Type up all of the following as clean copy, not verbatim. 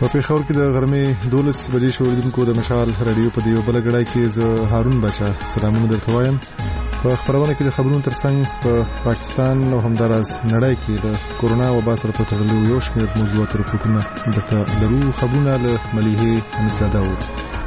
په پیښور کې د غرمې 12 بجې شوریدونکو د مشال رادیو په دیو بل غړای کې ز هارون بچا سلامونه درته وایم. په خبرونه کې د خبرونو ترڅنګ په پاکستان او همداراز نړۍ کې د کورونا وبا سره په تړلو یو شمېر موضوعات راپورټونه درته لرو. خبرونه له مليحه حمزاده و.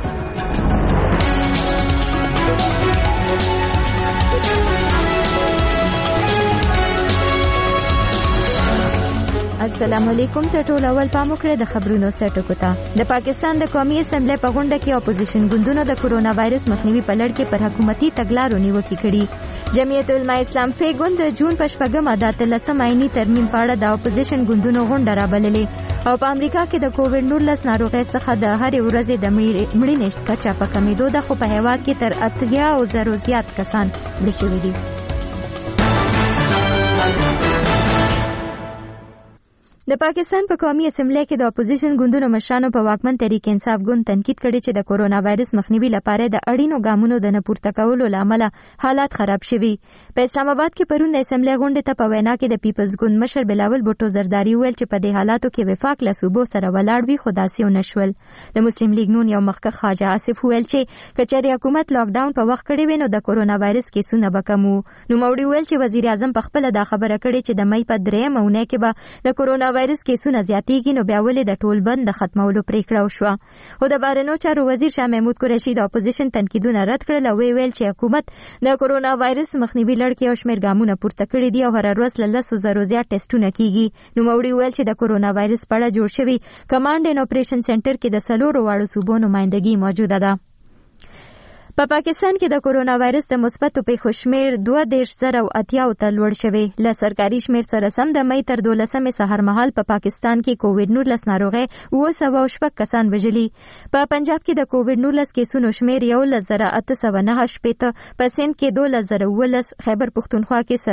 السلام علیکم. ته ټول اول پام وکړئ د خبرونو سرټکو ته. د پاکستان د قومي اسمبلی په غونډه کې اپوزیشن ګوندونو د کورونا وایرس مخنیوي په لړ کې پر حکومتي تګلارو نیوکې کړي. جمعیت العلماء اسلام فی ګوند د جون په 8مه د 13 آئینی ترمیم په اړه د اپوزیشن ګوندونو غونډه رابللې او په امریکا کې د کووډ 19 ناروغۍ څخه د هرې ورځې د مړینې کچه په کمیدو ده، خو په هیواد کې تر 80,000 زیات کسان مړه شوي دي. د پاکستان په قومي اسمبلی کې د اپوزیشن ګوندونو مشرانو په واکمن تحریک انصاف ګوند تنقید کړی چې د کورونا وایرس مخنیوي لپاره د اړینو ګامونو د نه پورته کولو لامل حالات خراب شوي. په اسلام آباد کې پرون د اسمبلی غونډې ته په وینا کې د پیپلز ګوند مشر بلاول بوټو زرداری ویل چې په دې حالاتو کې وفاق له صوبو سره ولاړ وي، خو داسې ونشول. د مسلم لیگ نون یو مخکښ خواجه آصف ویل چې کچېرې حکومت لاک ډاون په وخت کړی وي نو د کورونا وایرس کیسونه به کم وو. نوموړي ویل چې وزیر اعظم په خپل دا خبره کړې چې د مې په 3 مونه کې به د کورونا وایرس کیسونه زیاتېږي، نو بیا ولې د ټول بند د ختمولو پریکړه وشوه. خو د بهرنیو چارو وزیر شاه محمود قریشي د اپوزیشن تنقیدونه رد کړل او ویل چې حکومت د کورونا وایرس مخنیوي لړ کې یو شمېر ګامونه پورته کړي دي او هر ورځ له 10,000 زیات ټیسټونه کیږي. نوموړي ویل چې د کورونا وایرس په اړه جوړ شوی کمانډ اینډ اپریشن سنټر کې د 4 واړو صوبو نمائندګي موجوده ده. په پاکستان کې د کورونا وایرس د مثبتو پیښو شمېر 22,080 ته لوړ شوی. له سرکاري شمېر سره سم د مې تر 12 سحر مهال په پاکستان کې کووډ 19 ناروغي 906 کسان وژلي. په پنجاب کې د کووډ 19 کیسونو شمېر 1,809 په سند کې 2,019، خیبر پختونخوا کې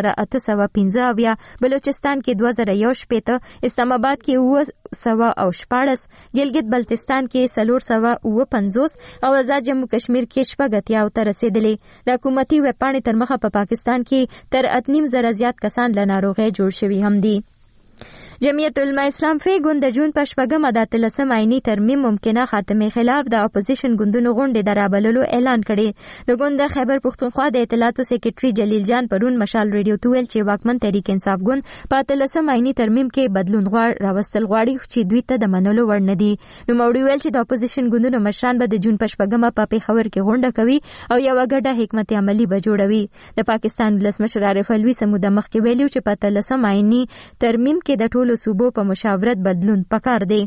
4,815، بلوچستان کې 2,018، اسلام آباد کې 914، ګلګت بلتستان کې 450 او آزاد جموں کشمیر کې 80 ته رسیدلې. د حکومتي ویبپاڼې تر مخه په پاکستان کې تر 8,500 زیات کسان له ناروغۍ جوړ شوي هم دي. جمعیت العلماء اسلام فی ګوند د جون په 8مه د 13 آئینی ترمیم ممکنه خاتمه خلاف د اپوزیشن ګوندونو غونډې د رابللو اعلان کړي. د ګوند د خیبر پختونخوا د اطلاعاتو سیکریټري جلیل جان پرون مشال ریډیو ته ویل چې واکمن تحریک انصاف ګوند په 13 آئینی ترمیم کې بدلون راوستل غواړي چې دوی ته د منلو وړ نه دي. نوموړي ویل چې د اپوزیشن ګوندونو مشران به د جون په 8مه په پیښور کې غونډه کوي او یو ګډه حکمت عملی به جوړوي. د پاکستان ولسمشر عارف علوي سموده مخکې ویلو چې په 13 آئینی ترمیم کې د ټولو صوبو په مشاورت بدلون پکار دی.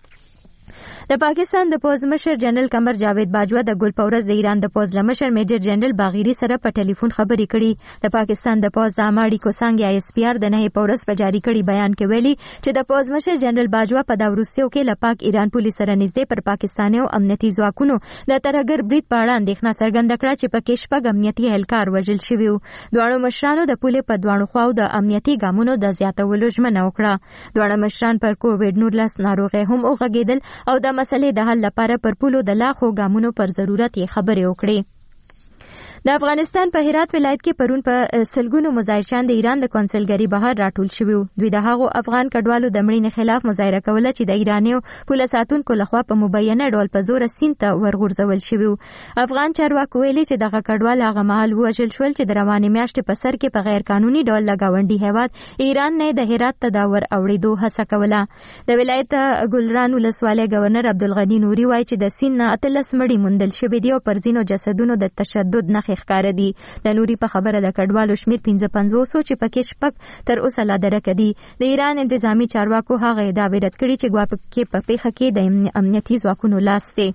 د پاکستان د پوز مشر جنرال قمر جاوید باجوا د ګل پورز د ایران د پوز مشر میجر جنرال باغیری سره په ټلیفون خبرې کړي. د پاکستان د پوز اماړي کوسانګ یا اس پی آر د نه پورز په جاری کړي بیان کې ویلي چې د پوز مشر جنرال باجوا په دا وروستیو کې لپاک ایران پولیس سره نږدې پر پاکستاني او امنیتي ځواکونو د ترهګر برید په اړه اندېښنه څرګنده کړه چې په کې شپږ امنیتي اهلکار وژل شوي وو. دواړو مشرانو د پولې په دواړو خواو د امنیتي ګامونو د زیاتولو ژمنه وکړه. دواړه مشران پر کووډ 19 ناروغۍ هم وغږېدل او د مسلې د حل لپاره پر پولو د لاخو ګامونو پر ضرورت یې خبرې وکړې. د افغانستان په هرات ولایت کې پرون په سلګونو مظاهرچیان د ایران د کونسلګری بهر راټول شوي وو. دوی د هغو افغان کډوالو د مړینې خلاف مظاهره کوله چې د ایرانیو پوله ساتونکو لخوا په مبینه ډول په زور سیند ته ورغورځول شوي وو. افغان چارواکو ویلي چې دغه کډوال هغه مهال وژل شول چې د روانې میاشتې په سر کې په غیر قانوني ډول له ګاونډي هیواد ایران نه د هرات ته د ور اوړېدو هڅه کوله. د ولایت ګلران ولسوالۍ گورنر عبدالغني نوري وایي چې د سیند نه 13 مړي موندل شوي دي او پر ځینو جسدونو د تشدد نښې ښکاره دي. د نوري په خبره د کډوالو شمیر 55 چې پکې شپږ تر اوسه لا درک دي. د ایران انتظامی چارواکو هغه ادعا رد کړې چې ګواکې په پیښه کې د امنیتي ځواکونو لاس دی.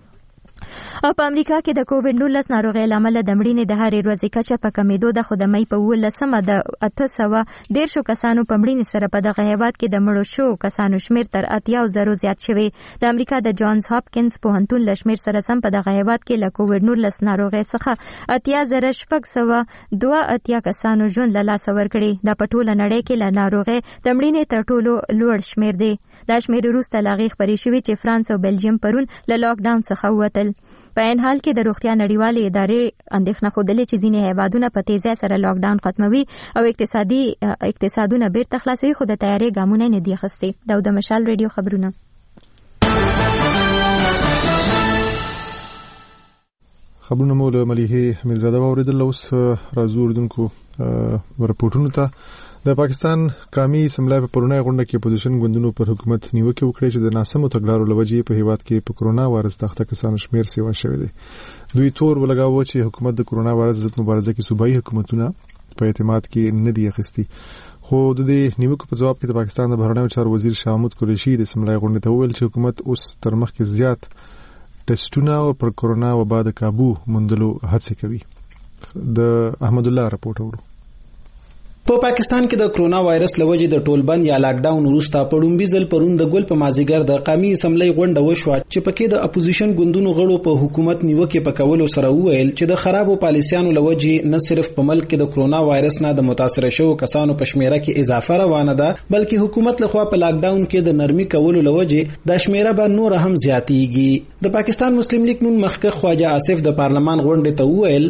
او په امریکا کې د کووډ 19 ناروغۍ لامل د مړینې د هرې ورځې کچه په کمیدو ده، خو د مې په 18مه د 813 کسانو په مړینې سره په دغه هیواد کې د مړو شو کسانو شمیر تر 80,000 زیات شوی. د امریکا د جانز هاپکینز پوهنتون له شمیر سره سم په دغه هیواد کې له کووډ 19 ناروغۍ څخه 80,682 کسانو ژوند له لاسه ورکړي. دا په ټوله نړۍ کې له ناروغۍ د مړینې تر ټولو لوړ شمیر دی. دا شمیر وروسته له هغې خپرې شوي چې فرانس او بلجیم پرون له لاک ډاون څخه ووتل. په عین حال کې د روغتیا نړیوالې ادارې اندېښنه ښودلې چې ځینې هیوادونه په تیزۍ سره لاک ډاون ختموي او اقتصادونه بیرته خلاصوي، خو د تیارۍ ګامونه نه دي اخیستي. دا د مشال ریډیو خبرونه. خبرونه مو له مليحه میرزاده اوریدل. اوس راځو اردوونکو رپورټونو ته. د پاکستان قومي اسمبلی په پرونی غونډه کې اپوزیشن ګوندونو پر حکومت نیوکه وکړه چې د ناسمو تګلارو لوجې په هیواد کې په کرونا وایرس تخته کسانو شمیر سیوا شوی دی. دوی تور ولګاوه چې حکومت د کرونا وایرس ضد مبارزه کې صوبایي حکومتونه په اعتماد کې نه دی اخیستي. خو د دې نیوکو په جواب کې د پاکستان د بهرنیو چارو وزیر شاه محمود قریشي د اسمبلی غونډې ته وویل چې حکومت اوس تر مخکې زیات ټیسټونه او پر کرونا وبا د کابو موندلو هڅه کوي. د احمد الله رپورټ اورو. په پاکستان کې د کرونا وایرس لوجې د ټولبند یا لاک ډاون وروسته په ډومبي ځل پرون د ګل په مازیګر د قومي اسمبلی غونډه وشوه چې پکې د اپوزیشن ګوندونو غړو په حکومت نیوکه پکولو سره وویل چې د خرابو پالیسیانو لوجې نه صرف په ملک کې د کرونا وایرس نه د متاثر شوو کسانو په شمیره کې اضافه روانه ده، بلکې حکومت لخوا په لاک ډاون کې د نرمي کولو لوجې د شمیره به نور هم زیاتېږي. د پاکستان مسلم لیگ نون مخکښ خواجه آصف د پارلمان غونډې ته وویل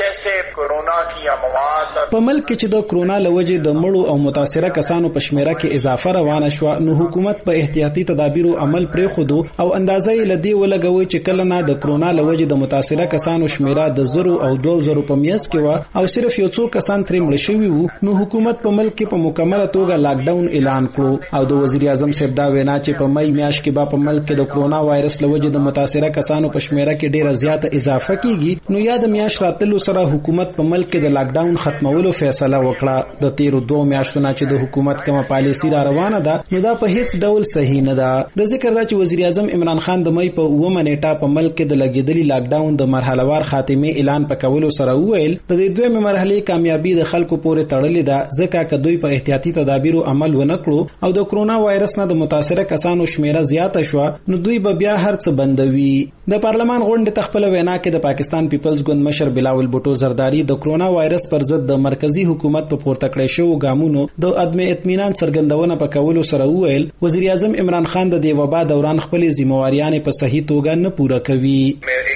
په ملک کې چې د کرونا لوجې د مړو او متاثره کسانو په شمیره کې اضافه روانه شو، نو حکومت په احتیاطي تدابیرو عمل پرې خودو او اندازې لدی ولګوي چې کله نه د کرونا لوجې د متاثره کسانو شمیره د 0 او 2000 په میاس کې و او صرف یو څو کسان ترې مړ شوي وو، نو حکومت په ملک کې په مکمله توګه لاک ډاون اعلان کړو. او د وزیر اعظم صاحب دا وینا چې په مئی میاشت کې په ملک کې د کرونا وایرس لوجې د متاثره کسانو په شمیره کې ډیره زیاته اضافه کیږي، نو یا د میاشت راتلو سره حکومت په ملک کې د لاک ډاون ختمولو فیصله وکړه. د تیرو 2 میاشتونو چې د حکومت کومه پالیسی را روانه ده نو دا په هیڅ ډول صحیح نه ده. د ذکر دا چې وزیر اعظم عمران خان د مئی په 9 نیټه په ملک کې د لګیدلي لاک ډاون د مرحله وار خاتمه اعلان پکولو سره وویل د دې دویمه مرحله کامیابی د خلکو پورې تړلې ده، ځکه چې دوی په احتیاطي تدابیرو عمل ونه کړو او د کرونا وایرس نه د متاثره کسانو شمیره زیاته شو، نو دوی به بیا هرڅ بندوي. د پارلمان غونډې تخپل وینا کې د پاکستان پیپلز ګوند مشر بلاول بوټو زرداری د کرونا وایرس پر ضد د مرکزی حکومت په پورته کړی شو ګامونو د عدم اطمینان څرګندونه پکولو سره وویل وزیر اعظم عمران خان د دې وبا دوران خپل ذمہواریاں په صحیح توګه نه پوره کوي.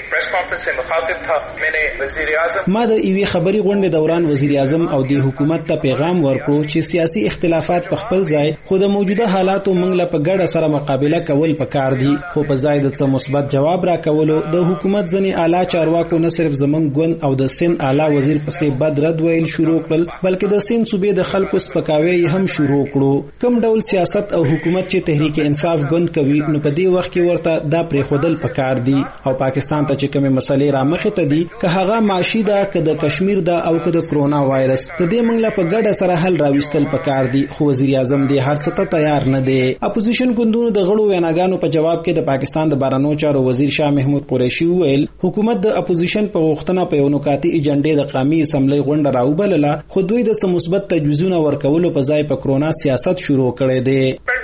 ما د ایوی خبري غونډې دوران وزیر اعظم او د حکومت ته پیغام ورکړو چې سیاسي اختلافات په خپل ځای خو د موجوده حالاتو موږ له په ګډه سره مقابله کول پکار دي، خو په ځای د څه مثبت جواب را کولو د حکومت ځنی اعلی چارواکو نه صرف زمون ګوند او د سین اعلی وزیر پسې بد رد ویل شروع کړل، بلکې د سین صوبې د خلکو سپکاوی هم شروع کړو. کوم ډول سیاست او حکومت چې تحریک انصاف ګوند کوي نو په دې وخت کې ورته دا پرې خودل پکار دي او پاکستان ته چې کومه مسلې را مخې ته دي که هغه معاشي ده که د کشمیر ده او که د کرونا وایرس د دې موږ له په ګډه سره حل راوستل پکار دي، خو وزیر اعظم دې هر څه ته تیار نه دی. اپوزیشن ګوندونو د غړو ویناګانو په جواب کې د پاکستان د بهرنیو چارو وزیر شاه محمود قریشي وویل حکومت د اپوزیشن په غوښتنه په یو نکاتي ایجنډې د قومي اسمبلی غونډه راوبلله، خو دوی د څه مثبت تجویزونه ورکولو په ځای په کرونا سیاست شروع کړی دی.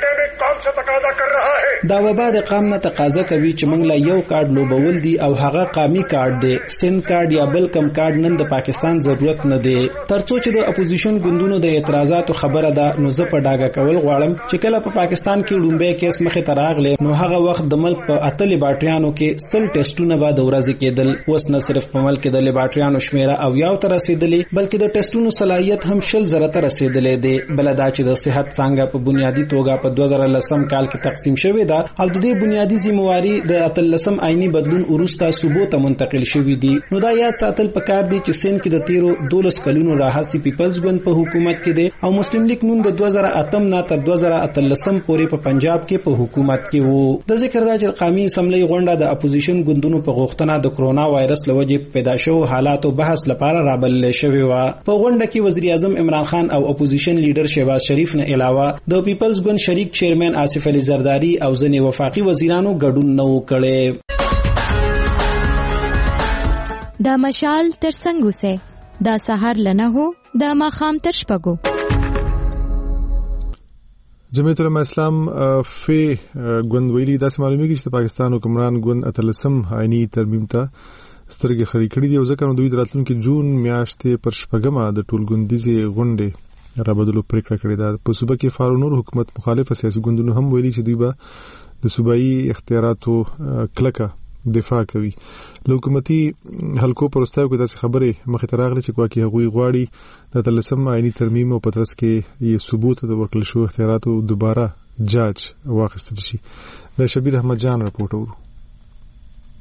دا وبا د قام نه تقاضا کوي چې موږ له یو کارت لوبول دي او هغه قومي کارت دی، سین کارت یا بل کم کارت نن د پاکستان ضرورت نه دی. ترڅو چې د اپوزیشن ګوندونو د اعتراضاتو خبره ده نو زه په ډاګه کول غواړم چې کله په پاکستان کې لومبه کیس مخې ته راغلی نو هغه وخت د ملک په 8 لیبارټریانو کې 100 ټیسټونه به د ورځې کېدل، اوس نه صرف په ملک د لیبارټریانو شمیره او یو تر رسیدلې بلکې د ټیسټونو صلاحیت هم 0 ته رسیدلې دی. بل دا چې د صحت څنګه په بنیادی توګه په 2010 کال کې تقسیم شوې ده او د دې بنیادی ذمہواری د 13 آئینی بدلون وروسته صوبو ته منتقل شوې دي، نو دا یاد ساتل پکار دي چې سین کې د 12 کلونو راهسي پیپلز ګوند په حکومت کې دي او مسلم لیگ نون د 2008 نه تر 2013 پورې په پنجاب کې په حکومت کې وو. د ذکر دا چې قومي اسمبلی غونډه د اپوزیشن ګوندونو په غوښتنه د کرونا وایرس لوجې پیدا شوو حالاتو بحث لپاره رابلل شوې و. په غونډه کې وزیر اعظم عمران خان او اپوزیشن لیډر شهباز شریف نه علاوه د پیپلز ګوند شریک چیرمن آصف علي زرداری او ځنې وفاقي وزیرانو ګډون نه وکړي. دا مشال تر څنګه سه دا سحر لنه هو دا ماخام تر شپګو. جمعیت العلماء اسلام فی ګوند ویلي داسې معلومیږي چې پاکستان حکمران ګوند 13 آئینی ترمیم ته سترګې خړې کړې دي او ځکه نو دوی د راتلونکي جون میاشتې پر شپږمه د ټولګوندیزې غونډې را بدلو پریکړه کړې ده. په صوبه کې فارونور حکومت مخالف سیاسي ګوندونو هم ویلي چې دوی به د صوبایي اختیاراتو کلکه دفاع کوي. له حکومتي حلقو پرستاو کې داسې خبرې مخې ته راغلي چې کومه هغوی غواړي د 13 آئینی ترمیم او په ترڅ کې یې ثبوت د ورکړل شوو اختیاراتو دوباره جاج واخیستل شي. د شبیر احمد جان رپورټ ورو.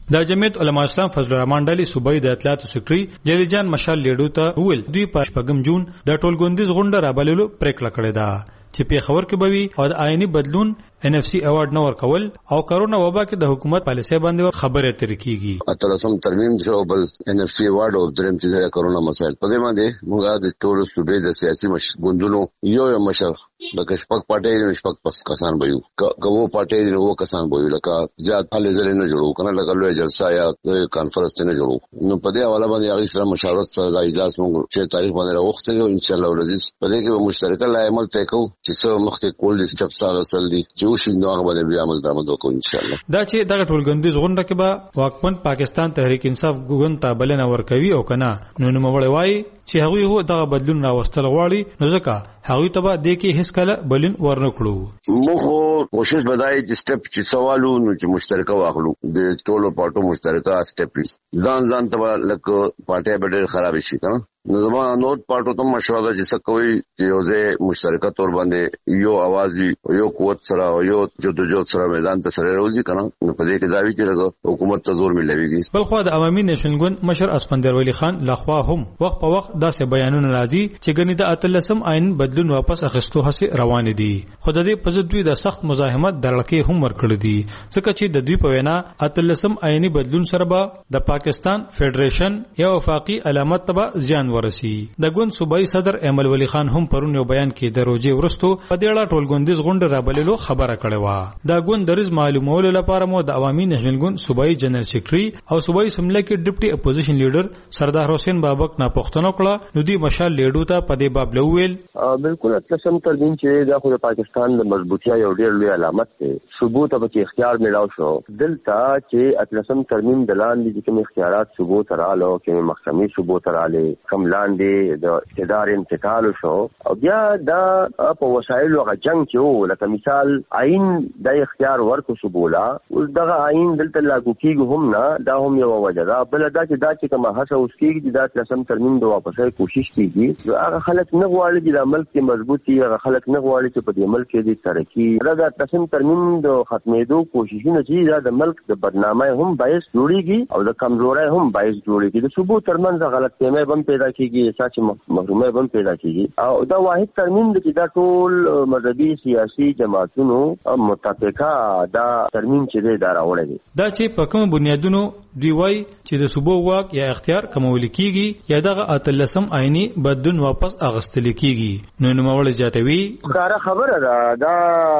د جمعیت علما اسلام فضل الرحمن ډلې صوبایي د اطلاعاتو سکرټري جلیل جان مشال لیډو ته ویل دوی په 8 جون د ټولګوندیز غونډه رابللو پریکړه کړې ده چې په خبر کې بوي او د آئینی بدلون NFC ایوارډ نور کول او کرونا وبا کې د حکومت پالیسي باندې خبره تر کیږي اتلسم ترمیم شو بل NFC ایوارډ او دریم چې د کرونا مسایل په دې باندې موږ د ټولو صوبې د سیاسي مشغوندونو یو مشر د کشپک پټې د شپک پس کسان بيو کوو پټې د وو کسان بيو لکه زیات حل زره نه جوړو کنه لکه لوی جلسه یا کانفرنس نه جوړو نو په دې حواله باندې هغه سره مشاورت سره د اجلاس موږ چې تاریخ باندې راوخته او ان شاء الله ولذي په دې کې مشترکه لایمل ته کو چې څو مخکې کول دي سټپ سره اصل دي چې شي نو هغه باندې بیا عمل درمد وکړو ان شاء الله دا چې دغه ټولګندیز غونډه کې به واکمن پاکستان تحریک انصاف ګوند ته بلنه ورکوي او کنه نو نوموړی وایي چې هغه هو دغه بدلون راوستل غواړي نو ځکه هغه ته به د کې هیڅ کله بلن ورنکړو موږ کوشش بدای چې سټپ چې سوالو نو چې مشترکه واخلو د ټولو پارټو مشترکه سټپ ځان ته لکه پارټي به خراب شي کنه نو زموږ نوٹ پارټو ته مشوره چې څه کوي چې یو ځای مشترکه تور باندې یو आवाज یو قوت سره یو جدوجہد سره میدان ته سره راوځي کنه نو په دې کې دا وی چې حکومت ته زور ملويږي بل خو د عوامي نشن ګوند مشر اسفندر ولی خان لخوا هم وخت په وخت داسې بیانونه راځي چې ګنې د اتلسم آئین بدلون واپس اخیستو هڅه روان دي خو د دې په ضد دوی د سخت مزاحمت درلکې هم ورکړي دي ځکه چې د دوی په وینا اتلسم آئینی بدلون سره به د پاکستان فدریشن یا وفاقي علامت ته ځان ورسي د ګوند صوبایي صدر ایمل ولی خان هم پرون یو بیان کې د روزي ورستو په دې اړه ټولګوندیز غونډه رابللو خبره کړې و دا ګوند درز معلومولو لپاره مو د عوامي نېشنل ګوند صوبایي جنرال سیکریټري او صوبایي سمله کې ډیپټي اپوزیشن لیډر سردار حسین بابک نه پوښتنه کړه نو دی مشال لیډو ته په دې باب لویل بالکل اتلسم ترمیم چې دا خو د پاکستان د مضبوطیا یو ډېر لوی علامت دی ثبوت به کې اختیار ملاو شو دلته چې اتلسم ترمیم د لاندې چې کوم اختیارات ثبوت رالو کې محکمې ثبوت رااله کم لاندې د اقتدار انتقال شو او بیا دا په وسایلو غ جنگ کې لکه مثال آئین د اختیار ورکو سبولا اوس دغه آئین دلته لاګو کیږي هم نه دا هم یو وجه ده بل دا چې کومه هڅه اوس کیږي دا اتلسم ترمیم د واپسې کوشش کیږي هغه خلک نه غواړي چې د ملک کې مضبوطي هغه خلک نه غواړي چې په دې ملک کې د ترقی دا اتلسم ترمیم د ختمېدو کوششونه چې د ملک د بدنامۍ هم باعث جوړيږي او د کمزورۍ هم باعث جوړيږي د ثبوت ترمنځ غلطفهمي هم پیدا کیږي چې محرومه هم پیدا کیږي او دا واحد ترمیم د چې دا ټول مذهبي سیاسي جماعتونو متفقه دا ترمیم چې دا راوړی دی دا چې په کوم بنیادونو دی وای چې د صوبو واک یا اختیار کمول کیږي یا دغه اتلسم آئینی بدلون واپس اغستل کیږي نو نوموړی جاتوي کار خبره دا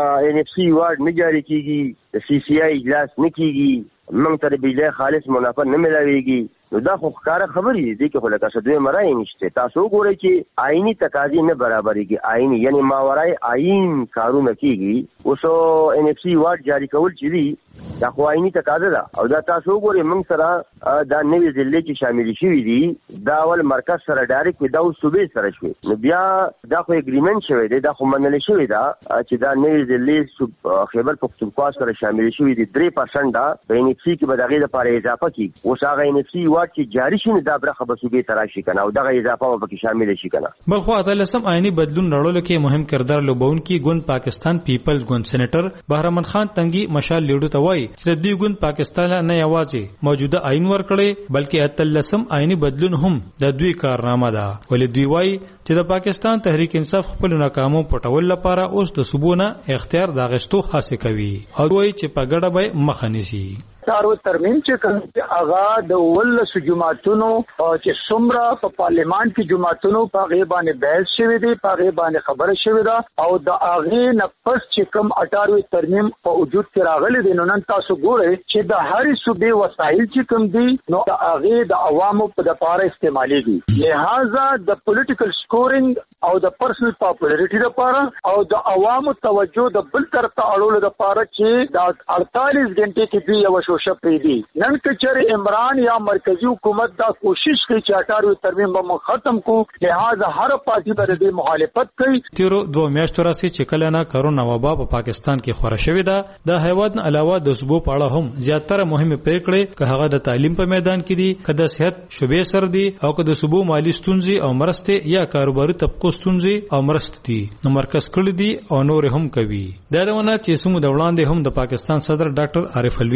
NFC ایوارډ نه جاری کیږي د CCI اجلاس نه کیږي موږ ته بجلی خالص منافع نه ملاويږي نو دا خو ښکاره خبرې دي چې خو لکه څه دوی مرای نشته تاسو ګورئ چې آئینی تقاضي نه برابرېږي آئینی یعنی ماورای آئین کارونه کیږي اوس NFC ایوارډ جاری کول چې دي دا خو آئینی تقاضا ده او دا تاسو ګورئ موږ سره دا نوې ضلع چې شامل شوي دي دا ول مرکز سره ډایرکټ دا صوبې سره شوي نو بیا دا خو اګریمنت شوی دی دا خو منل شوی دا چې دا نوې ضلع خیبر پختونخوا سره شامل شوي دي 3% دا په NFC کې به دغه لپاره اضافه کیږي اوس هغه NFC چې جاری شي دا برخه به صوبې تراشي کنه او دغه اضافه به کې شامل شي کنه بل خو اتلسم آئینی بدلون راوړلو کې مهم کردار لوبونکي ګوند پاکستان پیپلز ګوند سېنیټر بهرمن خان تنګي مشال لیډو ته وایي چې د دې ګوند پاکستان نه یوازې موجوده آئین ورکړي بلکې اتلسم آئینی بدلون هم د دوی کارنامه ده ولې دوی وایي چې د پاکستان تحریک انصاف خپل ناکامو پټول لپاره اوس د صوبونه اختیار داغستو هڅه کوي او وایي چې په ګډه به مخ نيسي تارو ترمیم چې کوم اغا د ولس جماعتونو چې څومره په پارلیمان کې جماعتونو په غیبانه بحث شوی دی په غیبانه خبره شوی دا او د اغه نفس چې کوم 18 ترمیم په وجود کې راغلي دي نو نن تاسو ګورئ چې د هر صوبې وسایل چې کوم دي نو د اغه د عوامو په لپاره استعماليږي لہذا د پولیټیکل سکورینګ او د پرسنل پاپولریټي لپاره او د عوامو توجه د بل طرف ته اړول لپاره چې د 48 غنټې کې دی یو شپې دي نن کچره عمران یا مرکزی حکومت دا کوشش کوي چې 18 ترمیم به ختم کو لہذا هر پارټي به د مخالفت کوي تیرو 2 میاشتو راځي چې کله نه کرونا وبا په پاکستان کې خوره شوې ده د هیواد نه علاوه د صوبو په اړه هم زیاتره مهمه پریکړې که هغه د تعلیم په میدان کې دي که د صحت شوبې سره دي او که د صوبو مالی ستونزې او مرستې یا کاروباري طبقو ستونزې او مرستې دي نو مرکز کړی دي او نور هم کوي دا دونه چې سمو د وړاندې هم د پاکستان صدر ډاکټر عارف الوی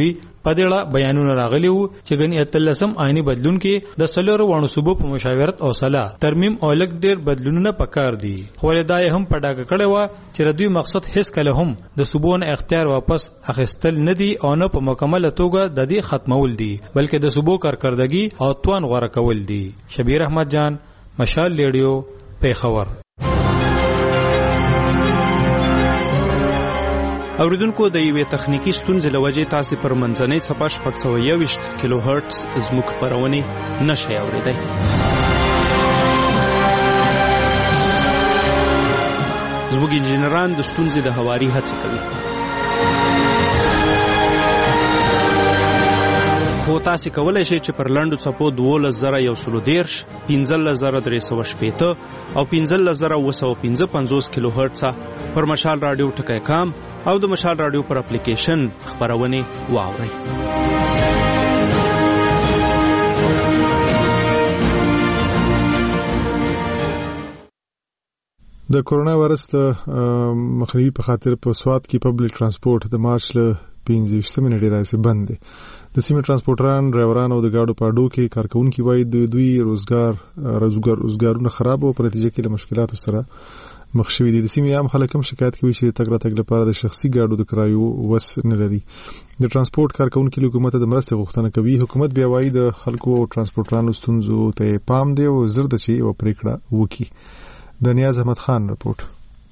په دې اړه بیانونه راغلي وو چې ګنې اتلسم آئینی بدلون کې د سلورو وانو صوبو په مشاورت او صلاح ترمیم او لږ ډېر بدلونونه پکار دي. خو دا هم په ډاګه کړی و چې د دوی مقصد هیڅ کله هم د صوبو نه اختیار واپس اخیستل نه دي او نه په مکمله توګه د دې ختمول دي، بلکې د صوبو کارکردګي او توان غوړه کول دي. شبیر احمد جان، مشال ریډیو، پیښور. اوریدونکو د یوې تخنیکی ستونزې له وجې تاسو پر منځنۍ صفحه 621 کیلو هرتز زموږ خبرونه نشئ اوریدای. زموږ انجنیران د ستونزې د هواري هڅه کوي، خو تاسو کولای شئ چې پر لنډو څپو 12113 15380 او 15955 کیلو هرتز پر مشال رادیو ټکی کام او د مشال رادیو پر اپلیکیشن خبرونه واورئ. د کورونا وایرس مخنیوي په خاطر په سوات کې پبلک ترانسپورت د مارچ له 15 منټې راځي بند دي. د سیمې ترانسپورټران، ډرایوران او د گاډو په اډو کې کارکونکي وایي دوی روزګارونه خراب او په نتیجه کې له مشکلاتو سره مخ شوي دي. د سیمې عام خلک هم شکایت کوي چې تګ راتګ لپاره د شخصي گاډو د کرایو وس نه لري. د ترانسپورت کارکونکي له حکومت د مرستې غوښتنه کوي. حکومت بیا وایي د خلکو او ترانسپورټرانو ستونزو ته پام دی او زر د چې یو پریکړه وکړي. د نیاز احمد خان رپورټ.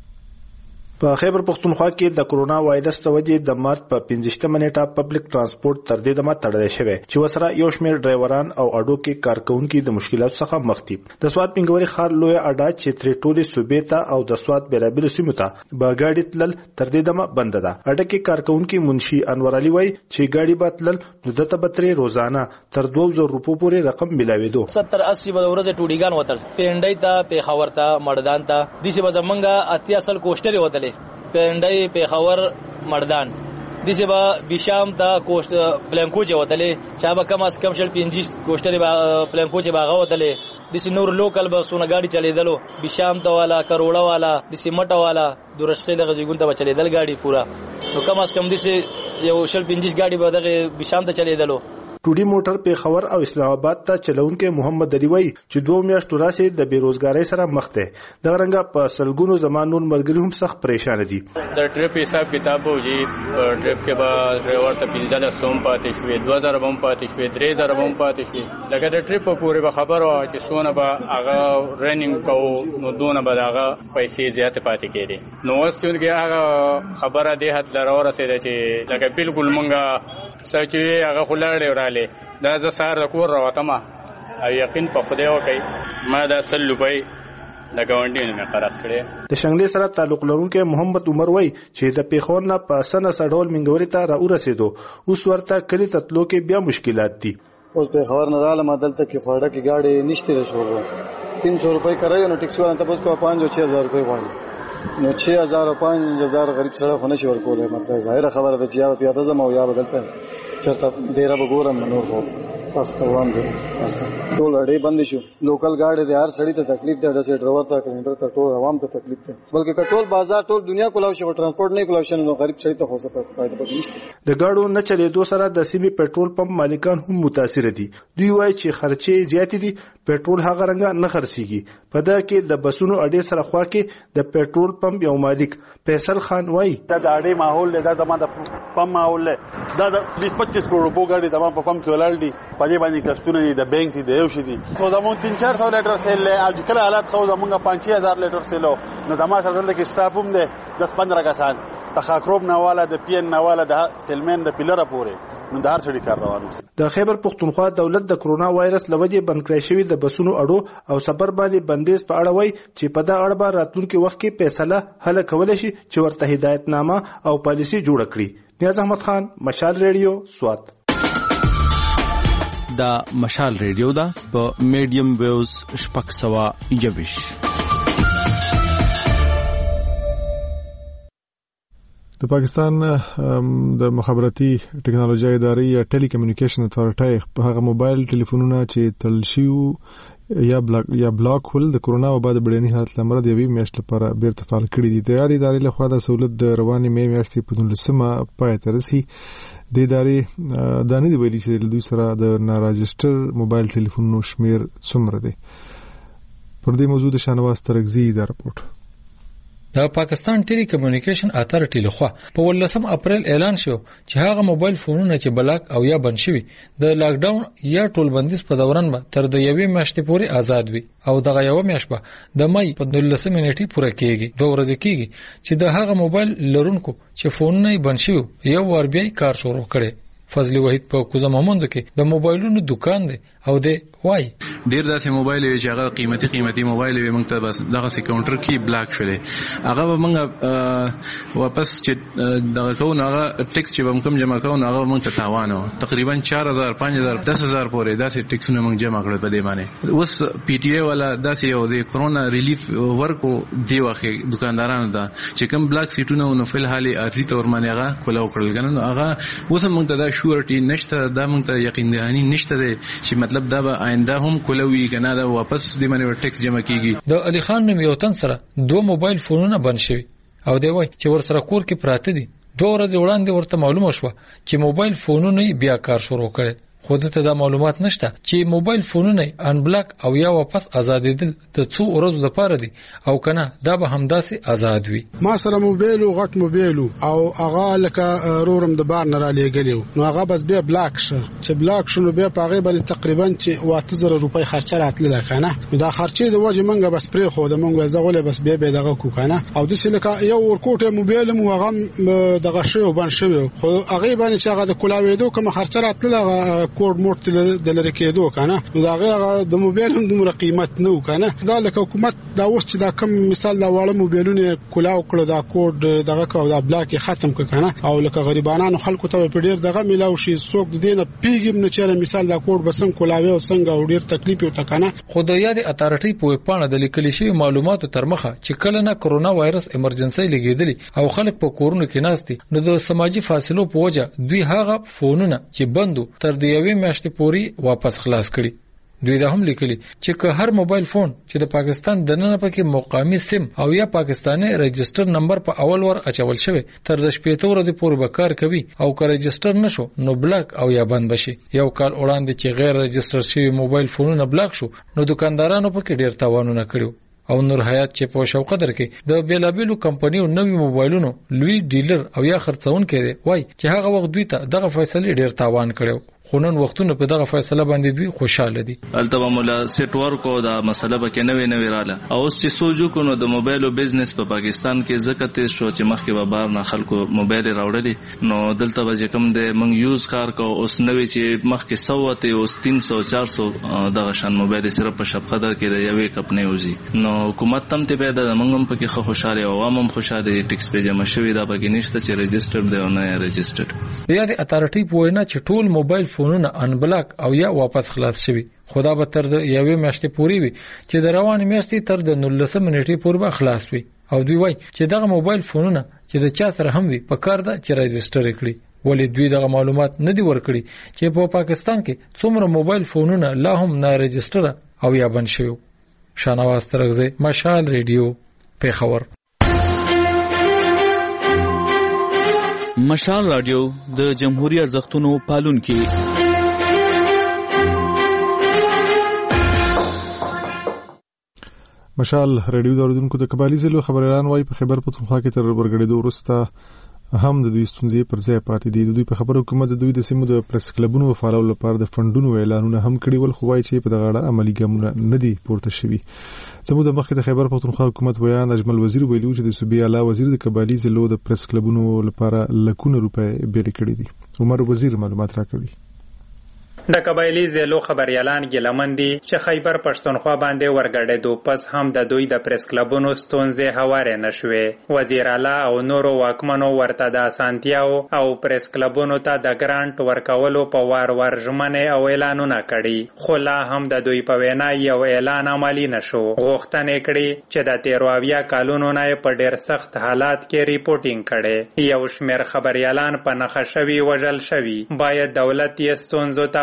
په خیبر پختونخوا کې د کورونا وایرس د وجې د مارچ په 15 منېټه پبلک ترانسپورت تر دې دمه تړل شوی چې وسره یو شمېر ډرایوران او اډو کې کارکونکي د مشکلاتو څخه مخ دي. د سوات پنګوري خار لوی اډا چې تر ټولې صوبې ته او د سوات بیلابیل سیمو ته به گاډي تلل تر دې دمه بند ده. اډا کې کارکونکي منشي انور علي وایي چې گاډي به تلل نو دته بتري روزانه تر 2000 روپو پورې رقم ملاويدو. 70-80 به ورځ ټوډیګان وتل، پینډای ته، پیښور ته، مردان ته، دیسه به زمونږه 80 اصل کوشټري وتلې، پینډای، پیښور، مردان، دیسه با بشام تا کوشت پلانکو چه وتلې، چا به کم از کم شل 50 کوشټري با پلانکو چه باغه وتلې، دیسه نور لوکل به سونه گاډي چلیدلو، بشام ته والا، کروڑا والا، دیسه مټه والا، دورشخې دغه ځګون ته چلیدل گاډي پورا. نو کم از کم دیسه یو شل 50 گاډي به دغه بشام ته چلیدلو. ټوډي موټر پیښور او اسلام آباد ته چلونکو محمد علي وایي چې 2 میاشتو راځي د بیروزګاری سره مخ دي. د رنګه په سلګونو زمانون مرګري هم سخت پریشان دي. د ټریپ حساب کتاب وږي، ټریپ کې به ډرایور ته 15 سوم پاتې شوې، 2000 بم پاتې شوې، 3000 بم پاتې شوې. لکه د ټریپ پورې به خبر و چې سونه به هغه رننګ کوو نو دونه به هغه پیسې زیات پاتې کېدي. نو واستون کې هغه خبره ده حد لرور رسیدي چې لکه بالکل مونږه سچې هغه خلړې دا ز سار د کور راوتما او یقین په خدای وکي ما دا 100 روپۍ د ګاونډي نه قرض کړې. د شنګلې سره تعلق لرونکو محمد عمر وای چې د پیښور نه په سنه سډول منګوري ته را ورسېدو، اوس ورته کلی تطلو کې بیا مشکلات دي. اوس پیښور نه رااله مدلته کې خوړه کې گاډي نشته د شوګو 300 روپۍ کرایو نو ټیکسی ولنه تاسو کو 5-6000 روپۍ وایي، نو 6000 5000 غریب سره خو نشي ورکولای. مطلب ظاهره خبره ده چې یا پیاده زما او یا بدلته چرته ډیره وګورم نور هو تاسو ته وان دي ټول اړې بند شو. لوکل گاډي د هر سړی ته تکلیف ده، د ډرایور ته، کلندر ته، ټول عوام ته تکلیف ده. بلکې ټول بازار ټول دنیا کولاو شي، ترانسپورت نه کولاو شي، نو غریب سړی ته خو څه فائدہ پکې. د گاډو نه چلیدو سره د سیمې پېټرول پمپ مالکان هم متاثر دي. دوی وایي چې خرچې زیات دي، پېټرول هغه رنګ نه خرڅيږي. په دا کې د بسونو اډې سره خوا کې د پېټرول پمپ یو مالک فیصل خان وایي دا د اډې ماحول دی، دا د پمپ ماحول دی، دا د 20-25 کروڑ روپو گاډي د په پمپ کې ولړ دي، په دې باندې کښتونه دي، د بانک دي، د یو شي دي. خو زمون 300-400 لیټر سیل له اج کله حالات خو زمونږه 5-6000 لیټر سیلو. نو د ما سره دلته کې سټاف هم دی 10-15 کسان، د خاکروب نواله، د پی ان نواله، د سلمن، د پیلر پورې، نو د هر څړي کار روان دي. د خیبر پختونخوا دولت د کرونا وایرس لوجې بند کړی شوی د بسونو اډو او سفر باندې بندیز په اړه وایي چې په دا اړه به راتلونکي وخت کې فیصله حل کولای شي چې ورته هدایتنامه او پالیسي جوړ کړي. نیاز احمد خان، مشال ریډیو، سوات. دا مشال ریډیو دا په میډیم ویوز 621. د پاکستان د مخابراتي ټکنالوژي ادارې یا ټیلی کمیونیکیشن اتھارټي په هغه موبایل ټلیفونونه چې تړل شوي یا بلاک ول د کرونا وبا د بډینی حالت لمر د یوې میاشتې لپاره بیرته فعال کړي دي. د یادې ادارې له خوا د سہولت د رواني میاشتې په 19 پای ته رسي. د ادارې دانه دی ویلي چې دوی سره د ناراجستر موبایل ټلیفونونو شمیر څومره دی. پر دې موضوع د شانواز ترغزي د راپورټ. د پاکستان ټیلی کمیونیکیشن اتارټي لخوا په 18 اپریل اعلان شو چې هغه موبایل فونونه چې بلاک او یا بند شوي د لاک ډاون یا ټول بندیز په دوران به تر د یوې میاشتې پورې آزاد وي او دغه یو میاشت به د مای په 19 نیټې پوره کیږي. 2 ورځې کیږي چې د هغه موبایل لرونکو چې فونونه بند شوي یو ور بیا کار شروع کړي. فضل وحید په کوزه محمود کې د موبایلونو دکان دی او د وای ډیر داسې موبایل چې هغه قیمتي موبایل وي موږ ته بس دغه کاونټر کې بلاک شولې هغه به موږ واپس چې دغه کوو هغه ټیکس چې کوم جمع کوو هغه موږ ته تاوان و تقریبا 4000 5000 10000 پورې داسې ټیکسونه موږ جمع کړل په دې باندې. اوس پی ټی ای والا داسې یو د کورونا ریلیف ورکو دی واخې دکاندارانو ته چې کوم بلاک سیټونه نو فل حالي ارزي تور باندې هغه کولاو کړل کنه هغه اوس موږ ته دا شورټي نشته دا موږ ته یقین دهانی نشته چې مطلب دا به آینده هم کولوي کنه دا واپس د باندې ټیکس جمع کیږي. د علي خان نوم یو تن سره 2 موبایل فونونه بند شوي او دی وای چې ور سره کور کې پراته دي. 2 ورځې وړاندې ورته معلومه شو چې موبایل فونونه بیا کار شروع کړي. خود ته دا معلومات نشته چې موبایل فونونه ان بلاک او یا واپس آزادېدل د څو ورځې لپاره دي او کنه دا به همداسې آزاد وي. ما سره موبایل او غټ موبایل او هغه لکه رورم د بار نه را لېګلیو نو هغه بس بیا بلاک شو چې بلاک شو نو بیا په هغه باندې تقریبا چې 8000 روپۍ خرچه راتله کنه نو دا خرچه د وجه منګه بس پرې خو د منګه زغله بس بیا به دغه کو کنه او د سلکه یو ورکوټه موبایل مو هغه دغه شو بن شو خو هغه باندې چې هغه د کولاوېدو کوم خرچه راتله کوډ موټ د لری کېدو کنه نو دا هغه د موبایل هم دومره قیمت نه کنه دا لکه حکومت دا اوس چې دا کم مثال دا واړه موبایلونه کولاو کړو دا کوډ دغه کو دا بلاک ختم کنه او لکه غریبانو خلکو ته په ډیر دغه ملاو شي څوک دینه پیګم نه چیرې مثال دا کوډ بسن کولاوي او څنګه او ډیر تکلیف وته کنه. خدای دې اتارټي په پاڼه د لیکل شوی معلوماتو تر مخه چې کله نه کرونا وایرس ایمرجنسي لګیدلی او خلک په کورونو کې ناشتي نو د سماجی فاصلو په وجه دوی هغه فونونه چې بندو تر د یوې میاشتې پوری واپس خلاص کړي. دوی دا هم لیکلي چې که هر موبایل فون چې د پاکستان د نن پکې مقامی سیم او یا پاکستاني رجستر نمبر په اول ور اچول شوی تر د 15 ورځې پورې به کار کوي او که رجستر نشو نو بلاک او یا بند بشي. یو کال وړاندې چې غیر رجستر شوی موبایل فونونه بلاک شو نو دکاندارانو پکې ډیر تاوانونه کړو. او نور حیات چې په شوق قدر کې د بیلابیلو کمپنیو نوې موبایلونو لوی ډیلر او یا خرڅون کړي وای چې هغه وخت دوی ته دغه فیصله ډیر تاوان کړو خو نن وختونه په دغه فیصله باندې دوی خوشاله دي. البته مولا سیټ ورکو دا مسله به کې نوې رااله او اوس چې سوچو کو نو د موبایل بزنس په پاکستان کې زکه شو چې مخکې به بار نه خلکو موبایل راوړل نو دلته به کوم د من یوز کار کو اوس نوې چې مخکې 100 ته اوس 300 400 دغه شان موبایل صرف په شپ قدر کې د یوې کپ نه وځي نو حکومت تم ته پیدا د منګم پکې خو خوشاله او عوام هم خوشاله ټیکس په جمع شوی دا پکې نشته چې رجسترډ دی او نه رجسترډ. بیا د اتارټي په وینا چې ټول موبایل فونونه ان بلاک او یا واپس خلاص شوی خدا به تر د یوې میاشتې پورې وي چې د روان میاشتې تر د 19 نیټې پورې به خلاص وي او دوی وای چې دغه موبایل فونونه چې د چا سره هم وي په کار ده چې رجستر کړي ولې دوی دغه معلومات نه دی ورکړي چې په پاکستان کې څومره موبایل فونونه لا هم نه رجستر او یا بند شوی. شانواز ترغزي مشال ریډیو پیښور. مشال رادیو د جمهوریت ارزښتونو پالونکي. مشال ریډیو داردونکو د قبایلی ضلعو خبريالان وايي په خیبر پختونخوا کې تر ورګړېدو وروسته هم د دوی ستونزې پر ځای پاتې دي. د دوی په خبرو حکومت د دوی د سیمو د پریس کلبونو فعالولو لپاره د فندونو اعلانونه هم کړي ول خو وايي چې په دغه اړه عملي ګامونه نه دي پورته شوي. زموږ د مخکې د خیبر پختونخوا حکومت ویان اجمل وزیر ویلو چې د صوبې اعلی وزیر د قبایلی ضلعو د پریس کلبونو لپاره لکونه روپۍ بیل کړي دي. عمر وزیر معلومات راکړي. د قبایلی ضلعو خبريالان ګلمن دي چې خیبر پښتونخوا باندې ورګړېدو پس هم د دوی د پریس کلبونو ستونزې هواره نشوي. وزیر اعلی او نورو واکمنو ورته د اسانتیاو او پریس کلبونو ته د ګرانټ ورکولو په وار ژمنې او اعلانونه کړي خو لا هم د دوی په وینا یو اعلان عملی نشو. غوښتنې کړي چې د 13 کالونو نه په ډیر سخت حالات کې ریپورټینګ کړي. یو شمېر خبريالان په نخښوي وژل شوي. باید دولت یې ستونزو ته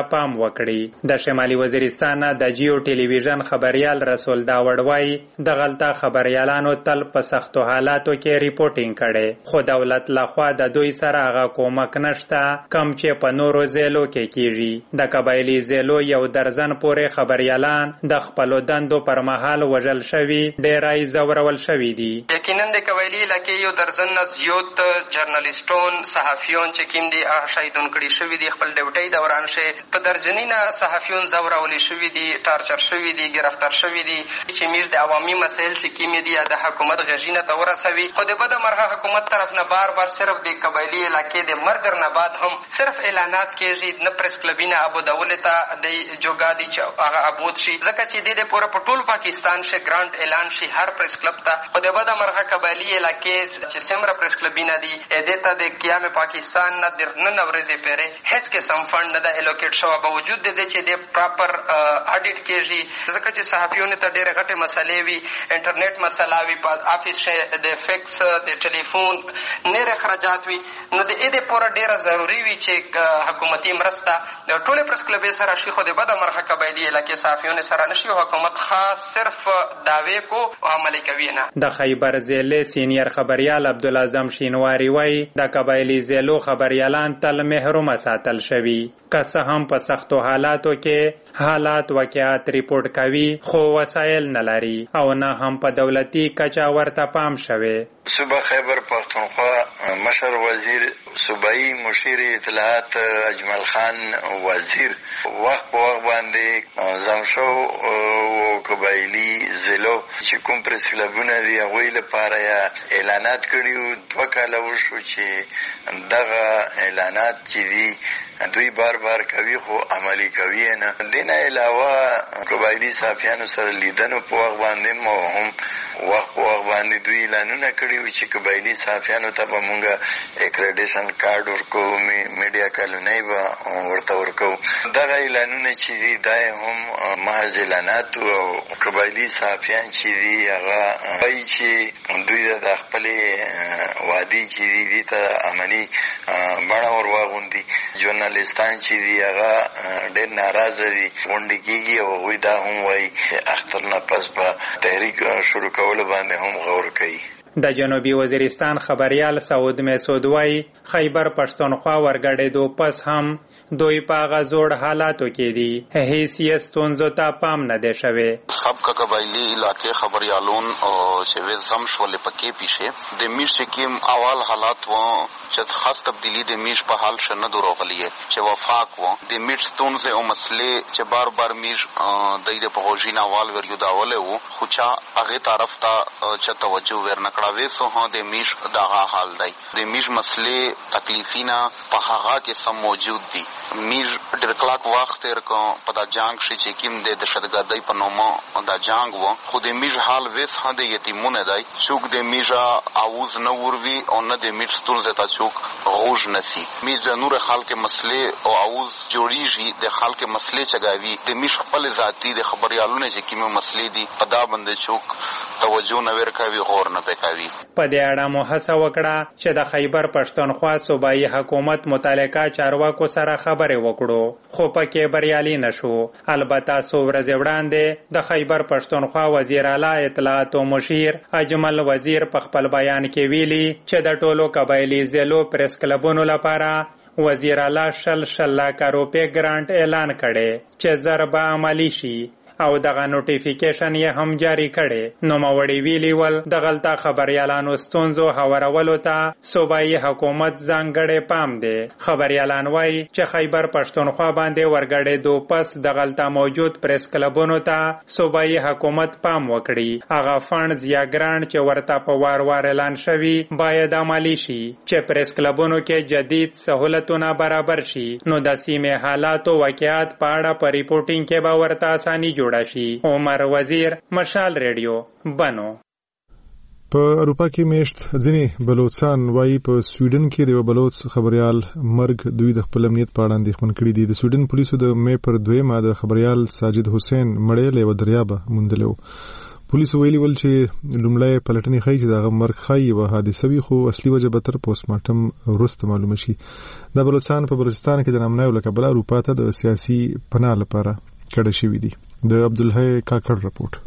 پام وکړي. د شمالي وزیرستان د جیو ټلویزیون خبريال رسول داوړ وایي د غلطه خبريالانو تل په سختو حالاتو کې ریپورټینګ کړي خو دولت لخوا د دوی سره هغه کومک نشته کم چې په نورو ځایلو کې کیږي. د قبایلی ځایلو یو درزن پورې خبريالان د خپل دندو پر مهال وژل شوي ډیرای زورول شوي دي. یقینا د قبایلی علاقې یو درزن زیات جرنالستون صحافیون چې کوم دي شهیدون کړي شوي دي خپل ډیوټي دوران شه په درجنینه صحافیون زورول شوي دي ټارچر شوي دي ګرفتار شوي دي چې میر د عوامي مسایل چې کوم دي د حکومت غژینه ته ورسوي. خو د بده مرغه حکومت طرف نه بار بار صرف د قبایلی علاقې د مرګ نه بعد هم صرف اعلانات کېږي نه پریس کلبینه ابو دولت ته د جوګادي چې هغه ابود شي ځکه چې د پوره ټول پاکستان شه ګرانټ اعلان شي هر پریس کلب ته. خو د بده مرغه قبایلی علاقې چې سمره پریس کلبینه دي دته د قیام پاکستان نه د نن ورځې پیره هیڅ قسم فند نه د الوکیټ شو باوجود د چې د پراپر اډیټ کېږي ځکه چې صحافیونو ته ډېر غټه مسلې وي انټرنیټ مسله وي په افیس شه د فیکس د ټلیفون نیر اخراجات وي نو د دې پوره ډېر ضروری وي چې حکومتي مرسته د ټول پریس کلب سره شي. خو د بده مرغه قبایلی علاقې صحافیونو سره نشي حکومت خاص صرف دعوی کو عملي کوي نه. د خیبر ضلع سینیر خبريال عبدالعظم شینواری وایي د قبایلی ضلعو خبريالان تل محروم ساتل شوي که څه هم په سختو حالاتو کې حالات واقعات ریپورټ کوي خو وسایل نه لري او نه هم په دولتي کچا ورته پام شوی. صوبه خیبر پختونخوا مشر وزیر صوبایي مشیر اطلاعات اجمل خان وزیر وخت په وخت باندې زمشو او قبایلی ضلعو چې کوم پریس کلبونه دي هغوی لپاره اعلانات کړي. 2 کاله وشو چې دغه اعلانات چې دي دوی بار کوي خو عملی کوي نه. دینه علاوه قبایلی صحافیانو سره لیدنو په وخت باندې مو هم وخت په وخت باندې دوی اعلانونه کړي چې قبایلی صحافیانو ته به مونږ اکریډیشن کارډ ورکو میډیا کالونی به ورته ورکو. دغه اعلانونه چې دي دا هم محض اعلانات او قبایلی صحافیان چې دي هغه وایي چې دوی د خپلې وعدې چې دي ته عملي بڼه ور واغوندي. ژورنالیستان چې دي هغه ډېر ناراضه دي غونډې کېږي او هغوی دا هم وایي اختر نه پس به تحریک شروع کولو باندې هم غور کوي. د جنوبي وزیرستان خبريال سعود مسعود وایي خیبر پښتونخوا ورګډېدو پس هم دوی په هغه زوړ حالاتو کې دي هیڅ یې ستونزو ته پام نه دی شوی. سب کا قبایلی علاقې خبريالون او چې زم شول پکې پیښه د میش کې اول حالات و چې خاص تبدیلی د میش په حال شنه دروغلی چې وفاق و د میش ستونزې او مسلې چې بار بار میش د پغوژینا وال ور یو داوله وو خو چې هغه طرف ته چې توجه ورنکړه وېسو هه د میش دغه حال دی. د میش مسلې تکلیفینا په هغه کې سم موجود دي. میر ډېر کلاک وخت تیر کو په دا جنگ شي چې کیم د دهشتګردۍ په نوم دا جنگ و خو د میر حال وېس هه د یتیمونه دی څوک د میر اوز نه وروي او نه د میر ستونزه ته څوک غوژ نسی. میر نور خلک مسلې او اوز جوړیږي د خلک مسلې چګاوي د میر خپل ذاتی د خبريالونه چې کیمه مسلې دي په دا باندې څوک توجه نه ورکوي غور نه پکوي. په دې اړه مو هڅه وکړه چې د خیبر پښتونخوا صوبایي حکومت متعلقه چارواکو سره خبرې وکړو خو پکې بریالي نشو. البته څو ورځې وړاندې د خیبر پښتونخوا وزیر اعلی اطلاعات او مشیر اجمل وزیر په خپل بیان کې ویلي چې د ټولو قبایلی ضلعو پریس کلبونو لپاره وزیر اعلی 100 لک روپے ګرانټ اعلان کړي چې ضرب عملی شي او دغه نوټیفیکیشن یې هم جاری کړي. نو موړی ویلی ول د غلطه خبريالانو ستونزو هوارولو ته صوبایي حکومت ځانګړی پام دی. خبريالان وایي چې خیبر پښتونخوا باندې ورګډېدو پس د غلطه موجود پریس کلبونو ته صوبایي حکومت پام وکړي. هغه فنډز یا ګرانټ چې ورته په وار اعلان شوي باید عملی شي چې پریس کلبونو کې جدید سہولتونه برابر شي. نو د سیمې حالاتو واقعات په اړه په ریپورټینګ کې به ورته اساني جوړ شي. عمر وزیر مشال ریډیو بنو. په اروپا کې میشت ځینې بلوچستان وایي په سویډن کې د بلوچ خبريال مرګ دوی د خپل امنیت په اړه اندېښمن کړي دي. د سویډن پولیسو د مې پر 2 د خبريال ساجد حسین مړی له دریابه موندلو. پولیسو ویلي ول چې لومړی پلټنې ښیي چې دغه مرګ ښایي یوه حادثه وي، خو اصلي وجه به تر پوسټمارټم وروسته معلومه شي. د بلوچستان په بلوچستان کې د نامنیو له کبله اروپا ته د سیاسي پناه لپاره کډه شوي دي. د عبدالحی کاکړ رپورټ.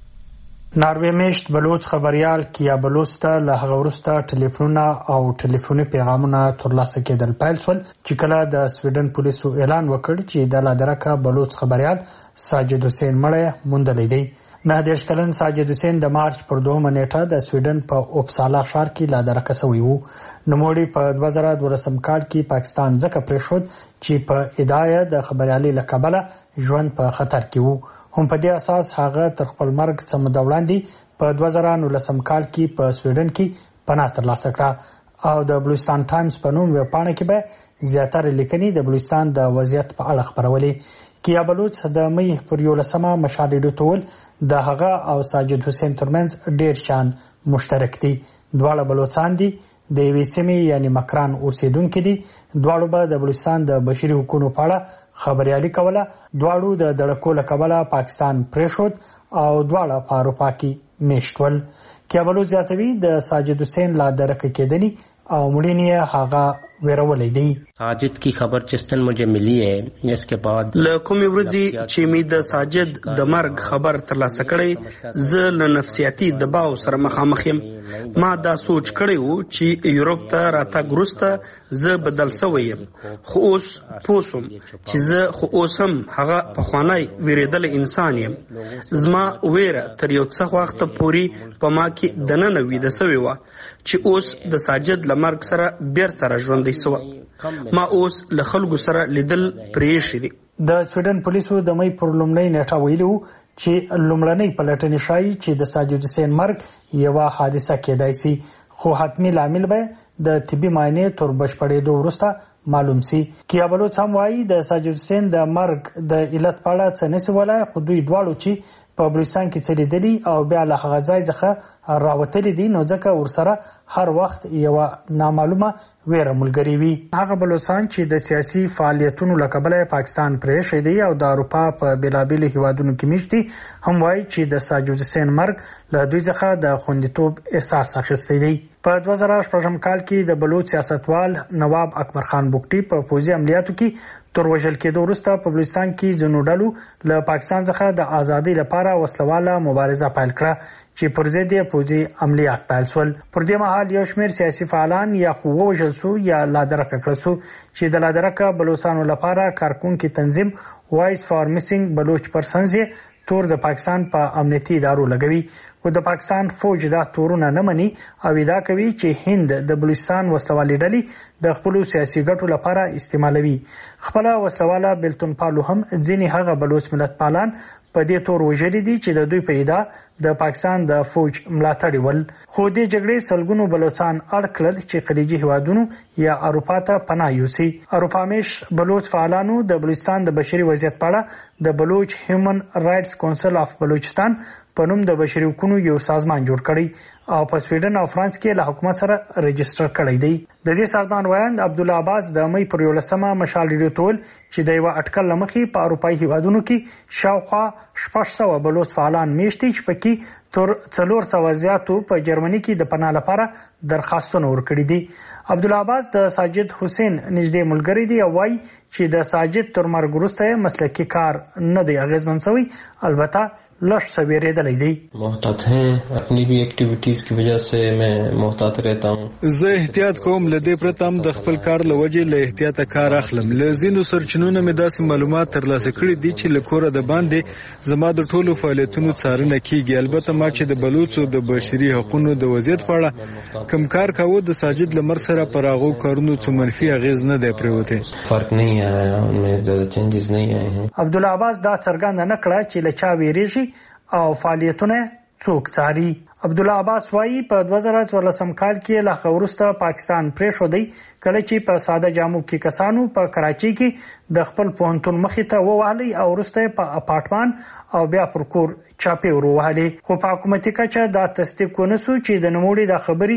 ناروې میشت بلوچ خبريال کیا بلوچ ته له هغه وروسته ټلیفونونه او ټلیفوني پیغامونه ترلاسه کېدل پیل شول چې کله د سویډن پولیسو اعلان وکړ چې د لادرکه بلوچ خبريال ساجد حسین مړی موندلی دی. 19 کلن ساجد حسین د مارچ پر 2 نیټه د سویډن په اوپسالا ښار کې لادرکه شوی وو. نوموړي په 2012 کال کې پاکستان ځکه پریښود چې په ادعای د خبريالۍ له کبله ژوند په خطر کې وو. هم په دې اساس هغه تر خپل مرګ څخه مده وړاندې په 2019 کال کې په سویډن کې پناه ترلاسه کړه او د بلوچستان ټایمز په نوم ویبپاڼه کې به زیاتره لیکنې د بلوچستان د وضعیت په اړه خپرولې. کیا بلوچ د مې پر 11 مشال ډیټول د هغه او ساجد حسین ترمنځ ډیر شان مشترک دي. دواړه بلوچستان دي، د یوې سیمې یعنی مکران اوسیدونکو دي. دواړو به د بلوچستان د بشري حقوقو په اړه خبريالي کوله. دواړو د دړکو له کبله پاکستان پریښود او دواړه په اروپا کې میشت ول. کیا بلوچ زیاتوي د ساجد حسین لا درک کېدنی او مړینه هغه ویرولې دی. ساجد کی خبر چستن مجھے ملی ہے اس کے بعد لکوم ورځي چې می د ساجد د مرګ خبر ترلاسه کړی زه له نفسیاتي دباو سره مخامخ یم. ما دا سوچ کړی وو چې یورپ ته راتګ وروسته زه بدل شوی یم، خو اوس پوسوم چې زه خو اوس هم هغه پخوانی ویریدل انسان یم. زما ویره تر یو څه وخت پورې په ما کې دننه ویده شوی و چې اوس د ساجد له مرګ سره بیرته را ژوندی شو. ما اوس له خلکو سره لیدل پرېښي دي. د سویډن پولیسو د مې پر لومړۍ نیټه ویلو چې لومړنۍ پلټنې ښایي چې د ساجد حسین مرګ یوه حادثه کېدای شي، خو حتمي لامل به د طبي معاینې تر بشپړېدو وروسته معلوم شي. کیا بلوچ هم وایي د ساجد حسین د مرګ د علت په اړه څه نشي ویلی، خو دوی دواړو چې په بلوچستان کې څه لیدلي او بیا له هغه ځای څخه راوتلي دي نو ځکه ورسره هر وخت یوه نامعلومه ویره ملګري وي. هغه بلوچستان چې د سیاسي فعالیتونو له کبله پاکستان پریښی دی او د اروپا په بېلابېلو هیوادونو کې میشت دي هم وایي چې د ساجد حسین مرګ له دوی څخه د خوندیتوب احساس اخیستی دی. په 2018 کال کې د بلوچ سیاستوال نواب اکبر خان بوکټي په پوځي عملیاتو کې تر وژل کېدو وروسته په بلوچستان کې ځینو ډلو له پاکستان څخه د ازادۍ لپاره وسلواله مبارزه پیل کړه چې پر ضد یې پوځي عملیات پیل شول. پر دې مهال یو شمېر سیاسي فعالان یا خو ووژل شو یا لادرکه کړه شو چې د لادرکه بلوچستانو لپاره کارکونکي تنظیم وایس فار میسنګ بلوچ پرسنز یې تور د پاکستان په امنیتي ادارو لګوي، خو د پاکستان فوج دا تورونه نه مني او ادعا کوي چې هند د بلوچستان وسلوالې ډلې د خپلو سیاسي ګټو لپاره استعمالوي. خپله وسلواله بیلتون پالو هم ځینې هغه بلوچ ملت پالان په دې تور وژلي دي چې د دوی په ادعا د پاکستان د فوج ملاتړي ول. خو دې جګړې سلګونو بلوچستان اړ کړل چې خلیجي هیوادونو یا اروپا ته پناه یوسي. اروپا میش بلوچ فعالانو د بلوچستان د بشري وضعیت په اړه د بلوچ هیومن رائټس کونسل اف بلوچستان په نوم د بشري حقوقو یو سازمان جوړ کړی او په سویډن او فرانس کې له حکومت سره رجسټر کړی دی. د دې سازمان وایند عبدالله عباس د مې پر 11 مشال ډیټول چې د یو اټکل لمخې په اروپایي هیوادونو کې شاوخوا 600 بلوچ فعالان میشتي چې پکې تر 400 زیاتو په جرمني کې د پناه لپاره درخواستونه ورکړي دي. عبدالله عباس د ساجد حسین نږدې ملګری دی او وایي چې د ساجد تر مرګ وروسته مسلکي کار نه دی اغیزمن شوی، البته لش سویرے دلی دی. محتاط ہیں اپنی بھی ایکٹیویٹیز کی وجہ سے میں محتاط رہتا ہوں. زه احتیاط کوم، لدې پرتم د خپل کار لوجه له احتیاط کار اخلم. لزینو سرچینونو مې داسې معلومات ترلاسه کړي دي چې لکوره د باندې زما د ټولو فعالیتونو څارنه کیږي. البته ما چې د بلوچو د بشري حقوقو د وضعیت په اړه کم کار کاوه د ساجد لمر سره پر هغه کارونو څه منفي اغیز نه دی پریوته. فرق نه آیا ان میں زیادہ چینجز نه آئے ہیں. عبدالله عباس دا څرګنده نه کړه چې له چا ویریږي او فعالیتونه څوک څاري. عبدالله عباس وایي په 2014 کال کې له وروسته پاکستان پریښودی کله چې په ساده جامو کې کسانو په کراچۍ کې د خپل پوهنتون مخې ته ووهلی او وروسته په اپارتمان او بیا پر کور چاپې ورووهلې. خو په حکومتي کچه دا تصدیق ونه سو چې د نوموړي د خبرې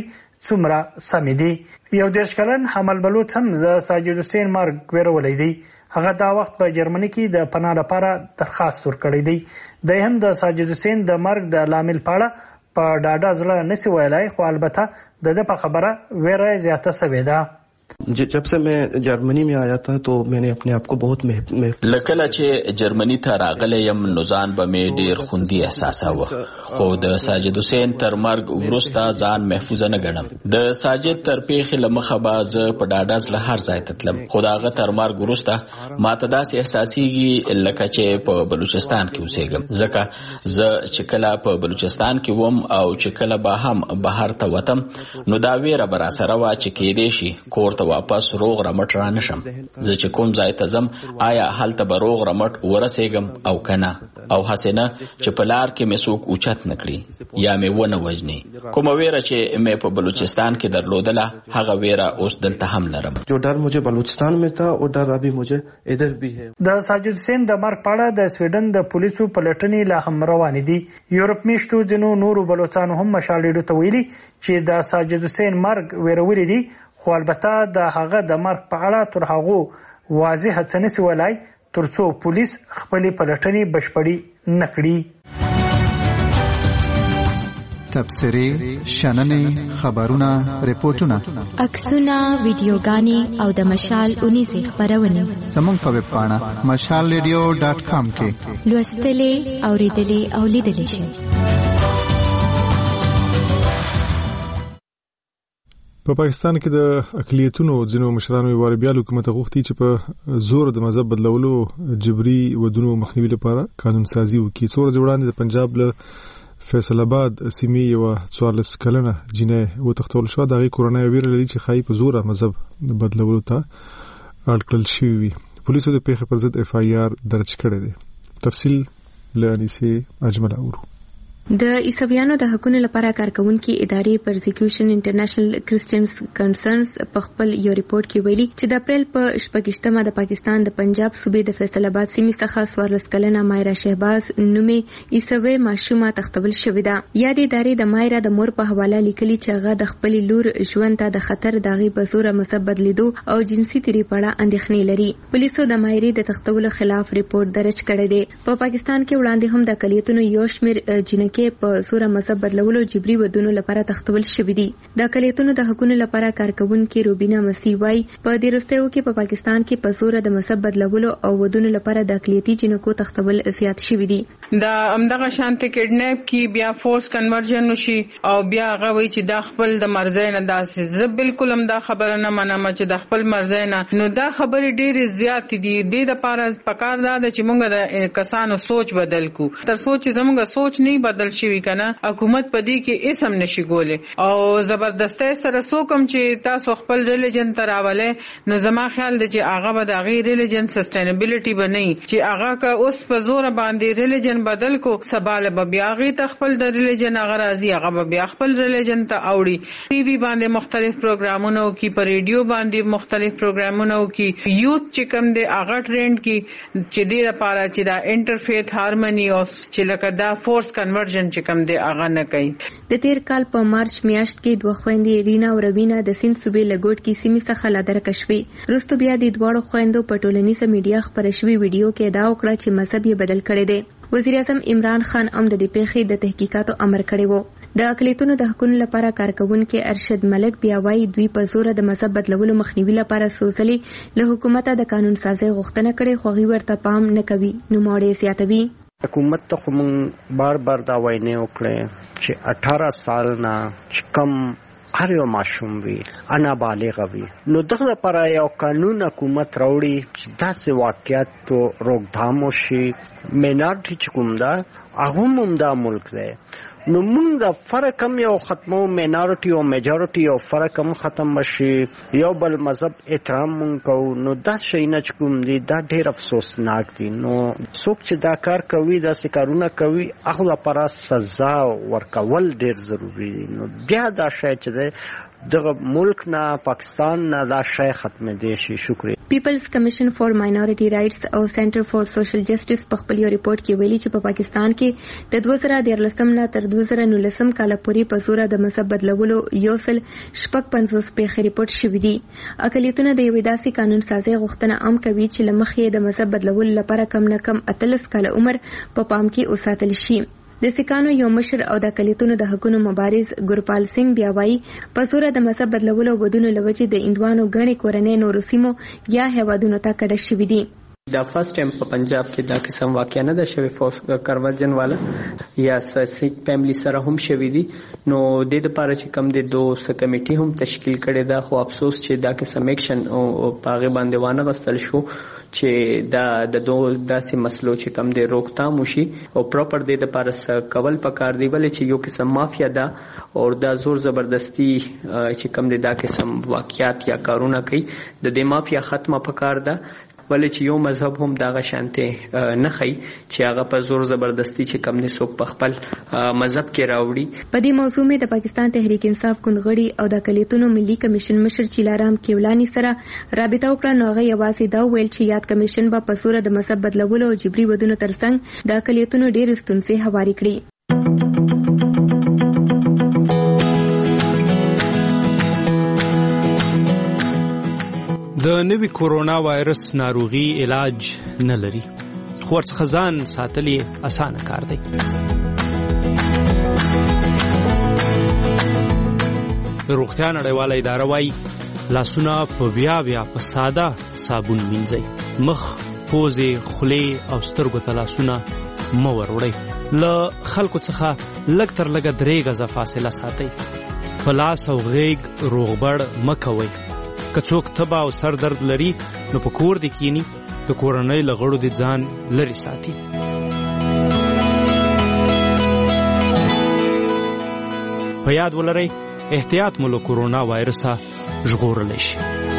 څومره سمې دي. یو 10 کلن حمل بلوچ هم د ساجد حسین مرګ ویرولې دی. هغه دا وخت په جرمني کې د پناه لپاره درخواست ورکړی دی. د هم د ساجد حسین د مرګ د لامل پاړه په ډاډه ځله نسی ویلای، خو البته د په خبره ویره زیاته شوې ده. जब से मैं जर्मनी में आया था तो मैंने अपने आप को बहुत لکه چې جرمني ته راغلی یم نو ځان به مې ډیر خوندي احساساوه، خو د ساجد حسین تر مرګ وروسته ځان محفوظ نه ګڼم. د ساجد تر پیښې له مخه به زه په ډاډه زړه هر ځای ته تلم، خو د هغه تر مرګ وروسته ماته داسې احساسېږي لکه چې په بلوچستان کې اوسېږم، ځکه زه چې کله په بلوچستان کې وم او چې کله به هم بهر ته وتم نو دا ویره به راسره وه چې کیدای شي کور ته واپس روغ رمټ را نشم. زه چې کوم ځای ته ځم آیا هلته به روغ رمټ ورسېږم او کنه، او هسې نه چې په لار کې مې څوک اوچت نه کړي یا مې ونه وژني. کومه ویره چې مې په بلوچستان کې درلودله هغه ویره اوس دلته هم لرم. جو ډر مجھے بلوچستان میں تھا وہ ډر ابھی مجھے ادھر بھی ہے. د ساجد حسین د مرګ په اړه د سویډن د پولیسو پلټنې لا هم روانې دي. یورپ میشتو ځینو نورو بلوچستانو هم مشالېډو ته ویلي چې د ساجد حسین مرګ ویرولې دي، خو البته د هغه د مرګ په اړه تر هغه واضح څه نسی ولای ترڅو پولیس خپل پلټنې بشپړې نه کړي. تبصرې، شننې، خبرونه، ریپورتونه، عکسونه، ویډیوګانې او د مشال اونیزې خبرونه زموږ په ویب پاڼه mashalradio.com کې لوستلې، اوریدلې او لیدلې شئ. په پاکستان کې د اقلیتونو ځینو مشرانو ویواري بیا حکومت غوښتي چې په زور د مذهب بدلولو جبري ودونو مخنیوي لپاره قانون سازي وکړي. څو ورځې وړاندې د پنجاب له فیصل آباد سیمې یو 44 کلنه جینۍ وتښتول شوه. د هغې کورنۍ ویره لري چې ښایي په زوره مذهب بدلولو ته اړ کړل شوي وي. پولیسو د پیښې پر ضد FIR درج کړی دی. تفصیل له انیسې اجمل اورو. د عیسویانو د حقوقو لپاره کارکونکو ادارې پرزیکیوشن انټرنیشنل کرسچنز کنسرنز په خپل یو ریپورت کې ویلي چې د اپریل په 28مه د پاکستان د پنجاب صوبې د فیصل آباد سیمې څخه 14 کلنه مایرا شهباز نومې عیسوي ماشومه تختول شوې ده. یادې ادارې د مایرا د مور په حواله لیکلي چې هغه د خپل لور ژوند ته د خطر داغي بزوره مذهب بدلیدو او جنسي تیری په اړه اندېښنې لري. پولیسو د مایرې د تختولو خلاف ریپورت درج کړی دی. په پاکستان کې وړاندې هم د اقلیتونو یو شمېر جنکې په سوره مذهب بدلولو جبري ودونو لپاره تختول شوې دي. د اقلیتونو د حقوقو لپاره کارکونکو روبینا مسیح وايي په دې وروستیو کې په پاکستان کې په سوره د مذهب بدلولو او ودونو لپاره د اقلیتي جنکو تختول زیات شوې دي. دا همدغه شانته کډنیپ کی بیا فورس کنورژن وشي او بیا هغه وایي چې د خپل د مرزي نه داسې. زه بالکل هم دا خبره نه منم چې د خپل مرزي نه، نو دا خبره ډېر زیات دي. د لپاره پکار دا چې موږ د کسانو سوچ بدل کو. تر سوچ زموږ سوچ نه بدل شي کنه حکومت پدې کې اسم نشي ګولې او زبردستۍ سره سوکم چې تاسو خپل ریلیجن تراوله، نو زما خیال دی چې هغه به د غیر ریلیجن سسټینبیلیټي بنئ چې هغه کا اوس په زور باندې ریلیجن بدل کو سباله به بیا غي خپل د ریلیجن هغه راځي، هغه به بیا خپل ریلیجن ته اوړي. ټي وي باندې مختلف پروګرامونه او کی پر ریډیو باندې مختلف پروګرامونه او کی یوث چې کوم دی هغه ټرند کی چې ډیره لپاره چې دا انټرفیث هارمونی او چې لکه دا فورس کنورژن چې کوم دی هغه نه کوي. د تیر کال په مارچ میاشت کې دوه خويندې رینا او روینا د سین صوبې لګوټ کې سیمې څخه لادرکه شوې. وروسته بیا د دوه خويندو په ټولنیزه میډیا خبره شوې ویډیو کې دا وکړه چې مذهب یې بدل کړی دی. وزیر اعظم عمران خان هم د دې پیښې د تحقیقاتو امر کړی وو. د اقلیتونو د حقوقو لپاره کارکونکو ارشد ملک بیا وايي دوی په زور د مذهب بدلولو مخنیوي لپاره سوزلي له حکومت د قانون سازي غوښتنه کړې خو هغه ورته پام نه کوي. نو موړې زیاتوي حکومت ته کوم بار دا وایي وکړي چې 18 سال نه کم هر یو ماشوم وي انا بالغ وي، نو دغه لپاره یو قانون حکومت راوړي چې داسې واقعیت روکثام وشي. مینارټي چې کوم دا هغه هم دا ملک دی، نو موږ د فرق هم یو ختمو، مینارټي او میجارټي یو فرق هم ختم شي، یو بل مذهب احترام مونږ کوو. نو دا شي نه کوم دي دا ډېر افسوسناک دي. نو څوک چې دا کار کوي دا سکارونه کوي هغه لپاره سزا ورکول ډیر ضروری دی. نو بیا دا شای چې دغه ملک نه پاکستان نه دا شای ختم دي شي. شکریہ. پیپلز کمیشن فار ماینورټي رائټس او سنټر فار سوشل جسټس په خپل ریپورت کې ویلي چې په پاکستان کې د 2013 نه تر 2019 کال پورې په زور د مذهب بدلولو یو سل شپږ 50 پیښې ریپورت شوې دي. اقلیتونه د یو داسې قانون سازي غوښتنه عام کوي چې لمخې د مذهب بدلولو لپاره کم نه کم 13 کال عمر په پام کې وساتل شي. د سکانو یو مشر او د اقلیتونو د حقوقو مبارز ګورپال سنگ بیا وایي په زور د مذهب بدلولو ودونو لوجې د اندوانو غني کورنۍ نورو سیمو یا هوادونو ته کډه شوې دي. دا فرست ټایم په پنجاب کې دا قسم واقعا نه ده شوی فورس کنورژن والا یا سیک فیملی سره هم شوی دي. نو د لپاره چې کم د دوه کمیټي هم تشکیل کړي دا خو افسوس چې دا قسم اکشن او پاغه باندې وانه غستل شو چې دا د دوه داسې مسلو چې کم د روکتام وشي او پراپر د لپاره کول پکار دی ولې چې یو قسم مافیا ده او دا زور زبردستی چې کم د دا قسم واقعیات یا کارونه کوي د دې مافیا ختمه پکار ده ولې چې یو مذهب هم دغه شانته نه خي چې هغه په زور زبردستی چې کم نه څوک په خپل مذهب کې راوړي. په دې موضوع کې د پاکستان تحریک انصاف کندغړي او د اقلیتونو ملي کمیشن مشر چیلارام کیولانی سره رابطه وکړه. نو هغه یوازې دا ویل چې یاد کمیشن به په زور د مذهب بدلولو او جبري ودونو ترڅنګ د اقلیتونو ډېر ستونزې هواري کړي. د نوي کورونا وایرس ناروغي علاج نه لري خو ورڅخه ځان ساتل یې اسانه کار دی. روغتیا نړیواله اداره وایي لاسونه په بیا په ساده صابون مینځئ. مخ، پوزې، خولې او سترګو ته لاسونه مه وروړئ. له خلکو څخه لږ تر لږه 3 غزه فاصله ساتئ. په لاس او غیږ روغبړ مه کوئ. که څوک تبه او سر درد لري نو په کور دې کینی د کورنۍ له غړو دې ځان لرې ساتي. په یاد ولرئ احتیاط مو له کورونا وایرسه ژغورلی شي.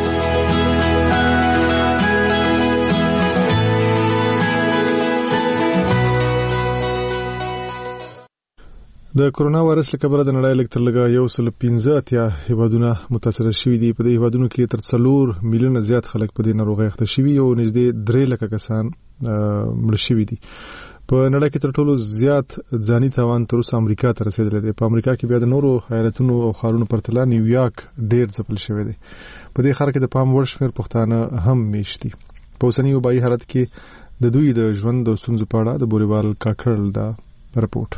د کورونا وایرس له کبله د نړۍ لږ تر لږه 115 هیوادونه متاثر شوي دي. په دې هیوادونو کې تر 4 میلیونه زیات خلک په دې ناروغۍ اخته شوي او نږدې 3 لکه کسان مړه شوي دي. په نړۍ کې تر ټولو زیات ځاني تاوان تر اوسه امریکا ته رسیدلی دی. په امریکا کې بیا د نورو ایالتونو او ښارونو پرتله نیویارک ډیر ځپل شوی دی. په دې ښار کې د پام وړ شمېر پښتانه هم میشت دي. په اوسني وبایي حالت کې د دوی د ژوند د ستونزو په اړه د بوریوال کاکړل دا رپورټ.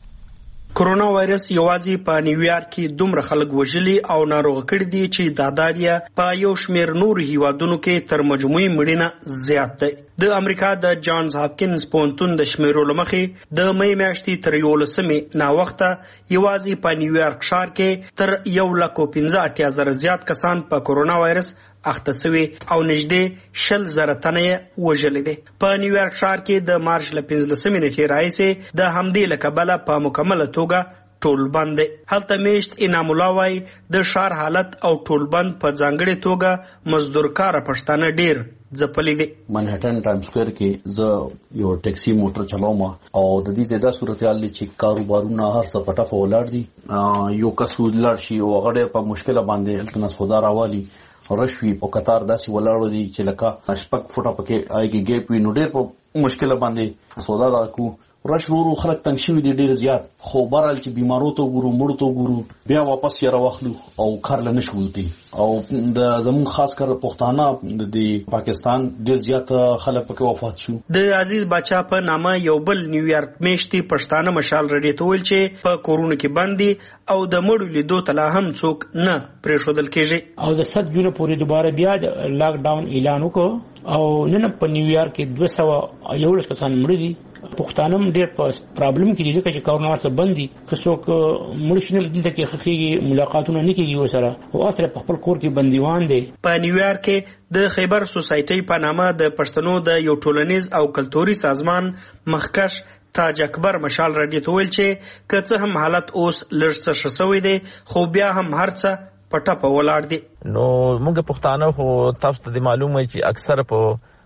کورونا وایرس یوازې په نیویارک کې دومره خلک وژلي او ناروغ کړي دي چې تعداد یې په یو شمېر نور هیوادونو کې تر مجموعي مړینه زیات دی. د امریکا د جانز هاپکینز پوهنتون د شمیرو مخې د مې میاشتې تر 11 ناوخته یوازې په نیویارک ښار کې تر 1,15,000 زیات کسان په کورونا وایرس اخته شوي او نږدې 20,000 تنه وژل دي. په نیویارک ښار کې د مارچ ل 15 نیټې راهیسې د همدې له کبله په مکمله توګه ټول بند دی. هلته میشت انعام الله وایي د ښار حالت او ټول بند په ځانګړې توګه مزدورکاره پښتانه ډیر ځپلي دي. منهټن ټایم سکوير کې زه یو ټیکسي موټر چلاوم او د دې زیاده صورتحال چې کاروبارونه هر څه پټه په ولاړ دي. یو کس ولر شي او غړې په مشکله باندې هلته نسخدار راوالي رشوي او قطار داسي ولاړو دي چې لکه شپک فوټه پکې آیږي ګیپ وي نو ډېر په مشکله باندې سودا راکو رشورو خلک تنګ شوي دي ډېر زیات. خو بهرحال چې بیمارو ته ګورو مړو ته ګورو بیا واپس یې راوخلو او کار له نشو وتی او د زمون خاص کر پښتانه د پاکستان ډېر زیات خلک پکې وفات شو. د عزیز بچا په نامه یو بل نیویارک میشتي پښتانه مشال رډي ته ویل چې په کورونا کې باندې او د مړو لیدو ته هم څوک نه پرېښودل کېږي او د 7 جون پورې دوباره بیا د لاک ډاون اعلان وکړ او نن په نیویارک کې 211 کسان مړ دي. پښتانه هم ډېر په پرابلم کې دي چې کورونا سره بندي که څوک مړ شي دلته کې خخېږي ملاقاتونه نه کېږي وسره او اصله په خپل کور کې بندیوان دي. په نیویارک کې د خیبر سوسایټي په نامه د پښتنو د یو ټولنیز او کلتوري سازمان مخکش تاج اکبر مشال رډي ته ویل چې که څه هم حالت اوس لږ څه شوی دی خو بیا هم هر څه پټه په ولاړ دي. نو موږ پښتانه خو تاسو ته معلومه چې اکثر په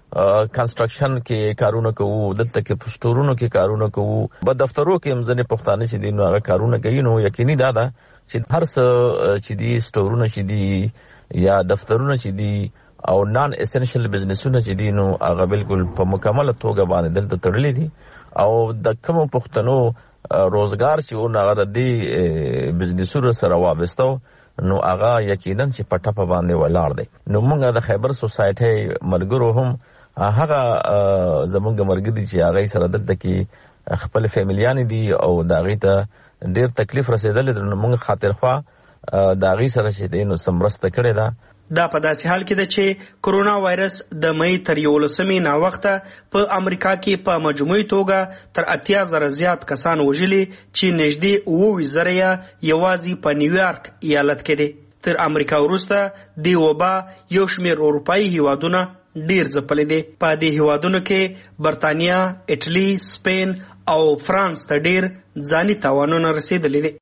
کنستراکشن کې کارونه کوو، دلته کې پسټورونو کې کارونه کوو، په دفترو کې هم ځنې پښتانه چې دي نو هغه کارونه کوي. نو یقیني دا ده چې هر څه چې دي سټورونه چې دي یا دفترونه چې دي او نان اسنشل بزنسونه چې دي نو هغه بالکل په مکمله توګه باندې دلته تړلې دي او د کوم پښتنو روزګار چې اون هغه د دې بزنسونو سره وابسته نو هغه یقینا چې پټه په باندې ولاړ دی. نو موږ د خیبر سوسایټي ملګرو هم هغه زمونږ مرګدي چې هغه سره دلته کې خپل فیملیان دي او دا غي ته ډیر تکلیف رسیدل نو موږ خاطر خوا دا غي سره چې دینو سمرسته کړی دا. دا په داسې حال کې ده چې کرونا وایرس د مې تر 11 نا وخته په امریکا کې په مجموعي توګه تر 80,000 زیات کسان وژلي چې نږدې 20,000 یوازې په نیویارک ایالت کې دي. تر امریکا وروسته د وبا یو شمېر اروپایي هیوادونه ډیر ځپلي دي. په دې هیوادونو کې برتانیا، ایټالي، سپین او فرانس ته ډیر ځاني تاوانونه رسیدلي دي.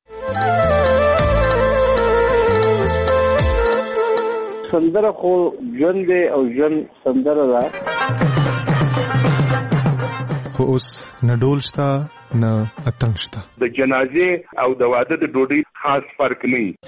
سندره خو ژوند دی او ژوند سندره ده، خو اوس نه ډول شته نه اتڼ شته. د جنازې او د واده د ډوډۍ خاص فرق نه وي.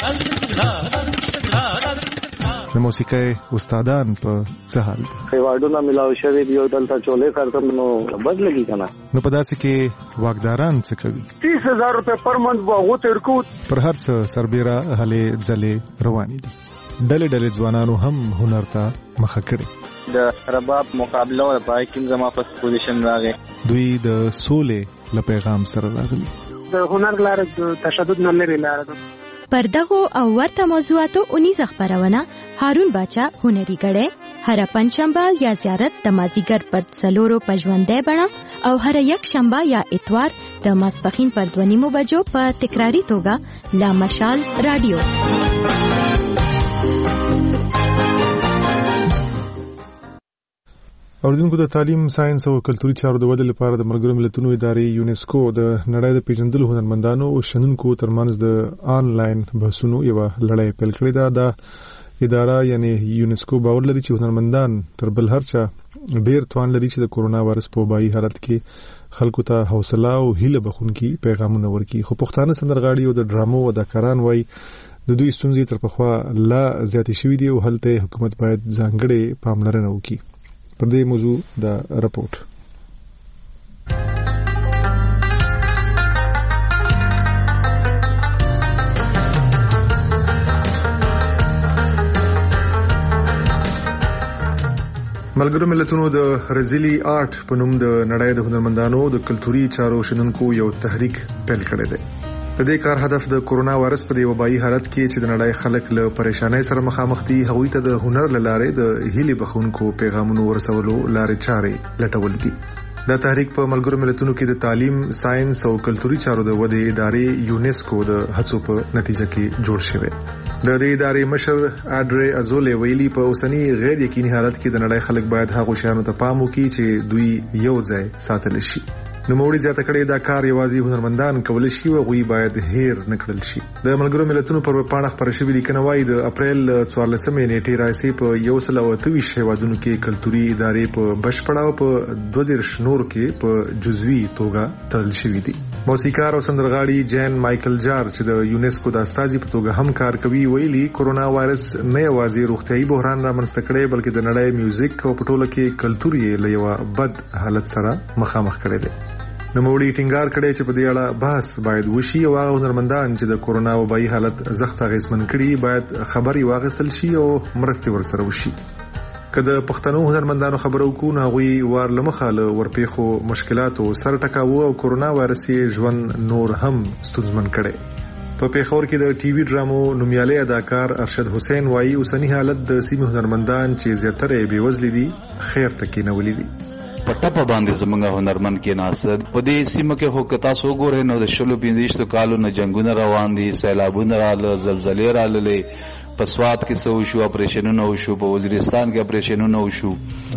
د موسیقۍ استادان په څه حال دي؟ ایوارډونه ملاو شوي دي او دلته چولې کارتم نو بد لګي کنه. نو په داسې کې واکداران څه کوي؟ 30,000 روپے پر منث به هغو ته ورکو. پر هر څه سربیره هلې ځلې روانې دي. ډلې ځوانانو هم هنر ته مخه کړي. د رباب مقابله او پای کې زما فرست پوزیشن راغی. دوی د سولې له پیغام سره راغلي. د هنر لاره د تشدد نه لري لاره ده. پر دغه او ورته موضوعاتو 19 خبرونه هارون باچا هنري غړې هر پنځشنبه یا زیارت د مازیګر پر څلورو پژوندې بڼه او هر یک شنبه یا اتوار د ماسپخین پر 2:30 بجو په تکراری توګه لا مشال رادیو. اوریدونکو د تعلیم، ساينس او کلتوري چارو د ودې لپاره د ملګرو ملتونو ادارې یونیسکو د نړۍ د پیژندلو هنرمندانو او شنونکو ترمنځ د آنلاین بحثونو یو لړۍ پیل کړې ده. دا اداره یعنی یونیسکو باور لري چې هنرمندان تر بل هر چا ډیر توان لري چې د کورونا وایرس په وبایي حالت کې خلکو ته حوصله او هیله بخونکي پیغامونه ورکړي. خو پښتانه سندرغاړي او د ډرامو اداکاران وایي د دوی ستونزې تر پخوا لا زیاتې شوې دي او هلته حکومت باید ځانګړې پاملرنه وکړي. پر دې موضوع دا رپورت. ملګرو ملتونو د رزيلي آرټ په نوم د نړۍ د هنرمندانو د کلتوري چارو شنونکو یو تحریک پیل کړی دی. د دې کار هدف د کورونا وایرس په وبایي حالت کې چې د نړۍ خلک له پریشانۍ سره مخامخ دي هغوی ته د هنر لاره د هیلې بخونکو پیغامونو ورسولو لارې چارې لټول دي. دا تحریک په ملګرو ملتونو کې د تعلیم، ساينس او کلتوري چارو د ودې ادارې یونیسکو د هڅو په نتیجه کې جوړ شوی. د دې ادارې مشر اډري ازولې ویلي په اوسنی غیر یقیني حالت کې د نړۍ خلک باید هغه شیانو ته پام وکړي چې دوی یو ځای ساتل شي. نو موړي زیاته کړي دا کار یوازې هنرمندان کولای شي او غوي باید هیر نکړل شي. د ملګرو ملتونو پر پاڼه خبر شوی لیکنه وايي د اپریل 14 نیټې راځي په 123 هیوادونو کې کلتوري ادارې په بشپړه او په 22 نور کې په جزوي توګه تړل شوی دي. موسیقار او سندرغاړي جین مایکل جار چې د یونیسکو د استازي په توګه هم کار کوي ویلي کورونا وایرس نه یوازې روغتيایي بحران رامنځته کړي بلکې د نړۍ میوزیک او پټوله کې کلتوري لیوا بد حالت سره مخامخ کړي دي. نو موړي ټینګار کړي چې په دې اړه بحث باید وشي او هغه هنرمندان چې د کورونا وبایي حالت زخته غیسمن کړي باید خبري واغستل شي او مرستې ورسره وشي. کله پښتنو هنرمندانو خبرو کو نه غوي وار لمخاله ورپېخو مشکلاتو سر ټکاوه او کورونا وایرس ژوند نور هم ستونزمن کړي. په پیښور کې د ټي وي ډرامو نومیالي اداکار ارشد حسین وایي اوسنی حالت د سیمه هنرمندان چې زیاتره بیوزل دي خیر تکي نه ولې دي. پټه په باندې زمونږ هنرمند کې ناسد په دې سیمه کې هو کتا سو ګورې نو د شلو 15 کالو نه جنگونه روان دي، سیلابونه رااله، زلزلې رااله، په سواد کې سو شو اپریشنونه وشو، په وزیرستان کې اپریشنونه وشو.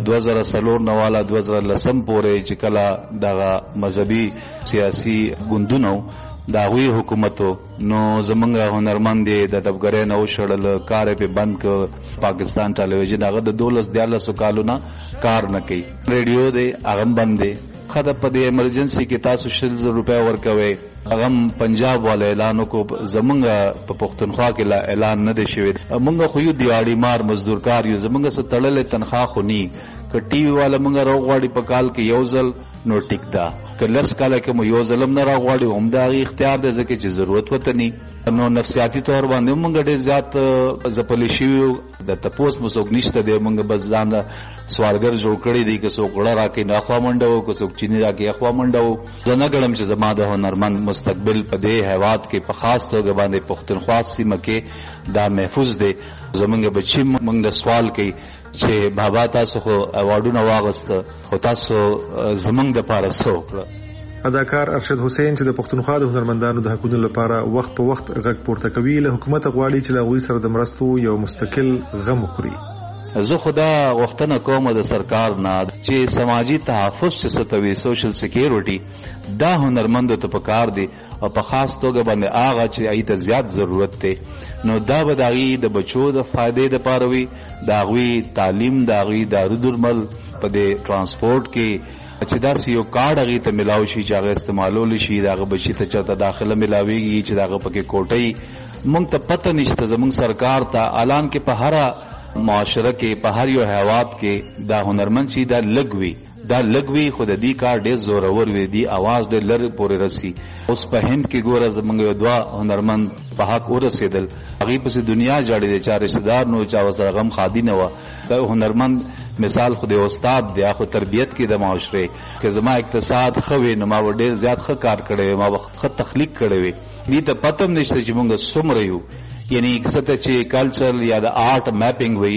2004 نواله 2010 پورې چې کله دغه مذهبي سیاسي ګوندونو دا غوی حکومتو نو زمونږ هنرمند د ډبګرۍ نه وشړل کار په بند ک پاکستان ټلویزیون هغه د 12 کالونه کار نه کوي ریډیو دی هغه بند دی خدای په دې ایمرجنسي کې تاسو 100 روپیا ورکوي هغه پنجاب والا اعلان کو زمونږ په پښتونخوا کې اعلان نه دی شوی مونږ خو یو دیاړي مار مزدورکار یو زمونږ څخه تړلې تنخواه خو ني ک ټي وی والا مونږ راغواړي په کال کې یو ځل نو ټیک دا که لس کاله کې مو یو ظلم نه راغواړي هم دا اختیار دی ځکه چې ضرورت وته ني نو نفسیاتي تور باندې مونږ ډېر زیات ځپلې شوي د تپوس مو څوک نشته دی مونږ بس ځان سوالګر جوړ کړی دی که څوک غړه راکې نه خوا منډه که څوک چینی راکې اخوا منډه زه نه ګڼم چې زما د هنرمند مستقبل په دې هیواد کې په خاص توګه باندې پښتونخوا سیمه کې دا محفوظ دی زمونږ بچي مونږ سوال کوي چې بابا تاسو خو اوارډونه واغسته خو تاسو زمونږ د پاره څه وکړه اداکار ارشد حسین چې د پښتونخوا د هنرمندانو د حقوقو لپاره وخت په وخت غږ پورته کوي له حکومت غواړي چې له غوي سره د مرستو یو مستقل غم وخوري زه خدا غوښتنه کوم د سرکار نه چې سماجی تحفظ چې ستوي سوشل سکیورټي دا هنرمندو ته پکار دي او په خاص توګه باندې هغه چې ایته زیات ضرورت دی نو دا به داغي د بچو د فائدې د پاره وي داغوی تعلیم داغوی دارو درمل په دې ترانسپورت کې چې دا یو کارت هغه ته ملاوي شي چې هغه استعمالول شي داغه بچی ته چاته داخله ملاويږي چې داغه پکې کوټي مونږ ته پته نشته زمونږ سرکار ته اعلان کې په هر معاشره کې په هر یو هیواد کې دا هنرمند شي دا لګوي خود دې کار ډېر زورور وي دی आवाज ډېر لر پورې رسی اوس په هند کې ګوره زمونږ یو دوا هنرمند په حق ورسېدل هغه په دنیا جاړي دي چا رشتہ دار نو چا وسره غم خادي نه و دا هنرمند مثال خو د استاد دی خو تربیت کې د معاشره کې زما اقتصاد خوي نو ما ډېر زیات ښه کار کړی ما ښه تخلیق کړی وي دې ته پته نشته چې مونږ څومره یو یعنی کسته چې کلچر یا د آرټ میپینګ وي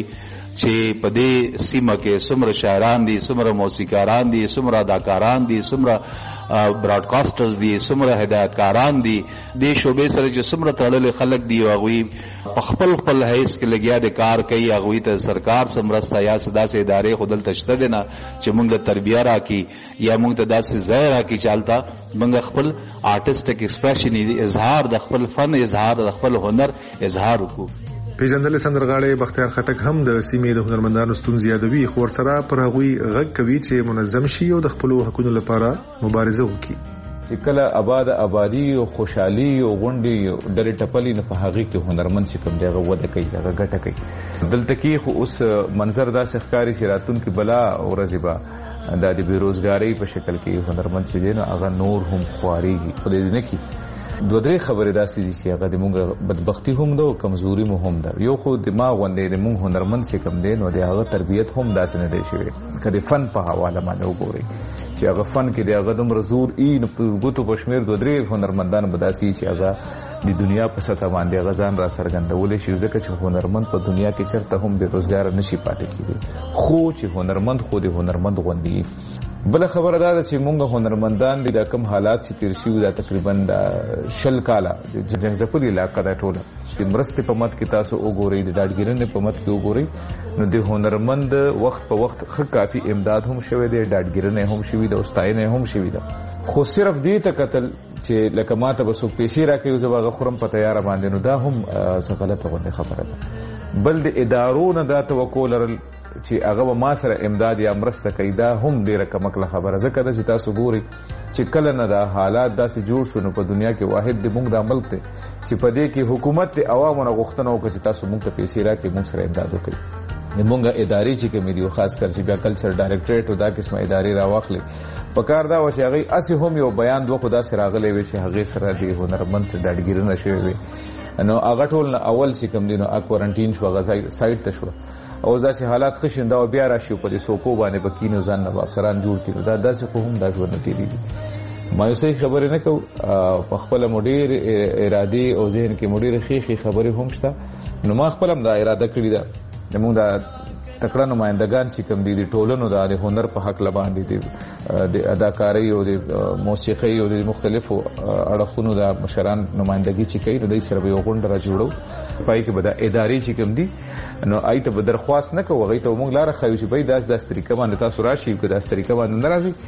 چې په دې سیمه کې څومره شاعران دي څومره موسیقاران دي څومره اداکاران دي څومره براډکاسټرز دي څومره هدایتکاران دي د شوبې سره چې څومره تړلې خلک دي هغه خپل حیث کې لګیا د کار کوي هغه ته سرکار سمرستا یا صدا سه ادارې خودل تشته دي نه چې موږ تربیه راکې یا موږ ته داسې ځای راکې چالتا موږ خپل آرټسټک ایکسپریشن اظهار د خپل فن اظهار د خپل هنر اظهار وکړو پیژندل سندرغاړي بختیار خټک هم د سیمې د هنرمندانو ستونزې یادوي خو ورسره پر هغوی غږ کوي چې منظم شي او د خپل حقوقو لپاره مبارزه وکړي چې کله آبادی او خوشحالي او غونډي ډېر ټپلي نه په هغه کې هنرمند چې کوم دیغه وده کوي هغه ګټه کوي دلته کې خو اوس منظر داسې ښکاری چې راتونکو بلا او رزبا د بیروزګاری په شکل کې هنرمند چې دین هغه نور هم خواريږي خو دې نه کی دوه درې خبرې داسې دي چې هغه د موږ بدبختی هم ده او کمزوري مو هم ده یو خو دماغ باندې د موږ هنرمند چې کم دي نو د هغه تربیت هم داسې نه دی شوی کله فن په حواله باندې وګوري چې هغه فن کې د هغه د مرزور این په ګوتو پښمیر دوه درې هنرمندان بداسي چې هغه د دنیا په سطح باندې غزان را سرګندول شي ځکه چې هنرمند په دنیا کې چرته هم بیروزګار نشي پاتې کیږي خو چې هنرمند خو د هنرمند غوندي بل خبره ده چې موږ هنرمندان د کم حالات چې تیر شي دا تقریبا د شل کاله د جنځپوري علاقې د ټوله د مرستې په مت کې تاسو وګورئ د ډاډګیرنې په مت کې وګورئ نو د هنرمند وخت په وخت ښه کافي امداد هم شوی دی ډاډګیرنې هم شوی دی او ستاینه هم شوی ده خو صرف دې ته قتل چې لکه ماته به څوک پیسې راکوي زه به غخورم په تیاره باندې نو دا هم څه غلطه غوندې خبره ده بل د ادارو نه دا توقع لرل چې هغه ما سره امداد یا مرسته کوي دا هم ډیره کمکله خبره ځکه دا چې تاسو ګوري چې کله نه دا حالات داسې جوړ شو نو په دنیا کې واحد د موږ د ملک ته چې په دې کې حکومت د عوامو نه غوښتنه وکړي چې تاسو موږ ته پیسې راکړئ موږ سره امداد وکړي موږ ادارې چې کومې دي خاص کر چې بیا کلچر ډایریکټریټ او دا قسمه ادارې راواخلي په کار دا و چې هغه اسی هم یو بیان دوه خدا سره راغلی وي چې هغه سره د هنرمند ډاډګیرنه شوی وي نو هغه ټول اول چې کوم دي نو کوارنټین شو هغه سایت ته شو او داسې حالات خشنده او بیا راشي په دې سوکو باندې بکینو ځان نه افسران جوړ کړي دا داسې خو هم دا ژوند تیریږي مایوسي خبرې نه کو په خپل مدیر ارادي او ذهن کې مدیر خيخي خبرې هم شته نو ما خپل هم دا اراده کړی ده موږ دا تکړه نمائندگان چې کوم دي د ټولنو د هنر په حق لباندې د اداکاری او د موسیقي او د مختلفو اړخونو د مشران نمائندګي چې کوي د سره یو غونډه را جوړو پای کې به د ادارې چې کوم دي نو آیته به درخواست نه کوو غي ته موږ لاره خو چې به داس طریقه باندې تاسو راشي که داس طریقه باندې ناراضي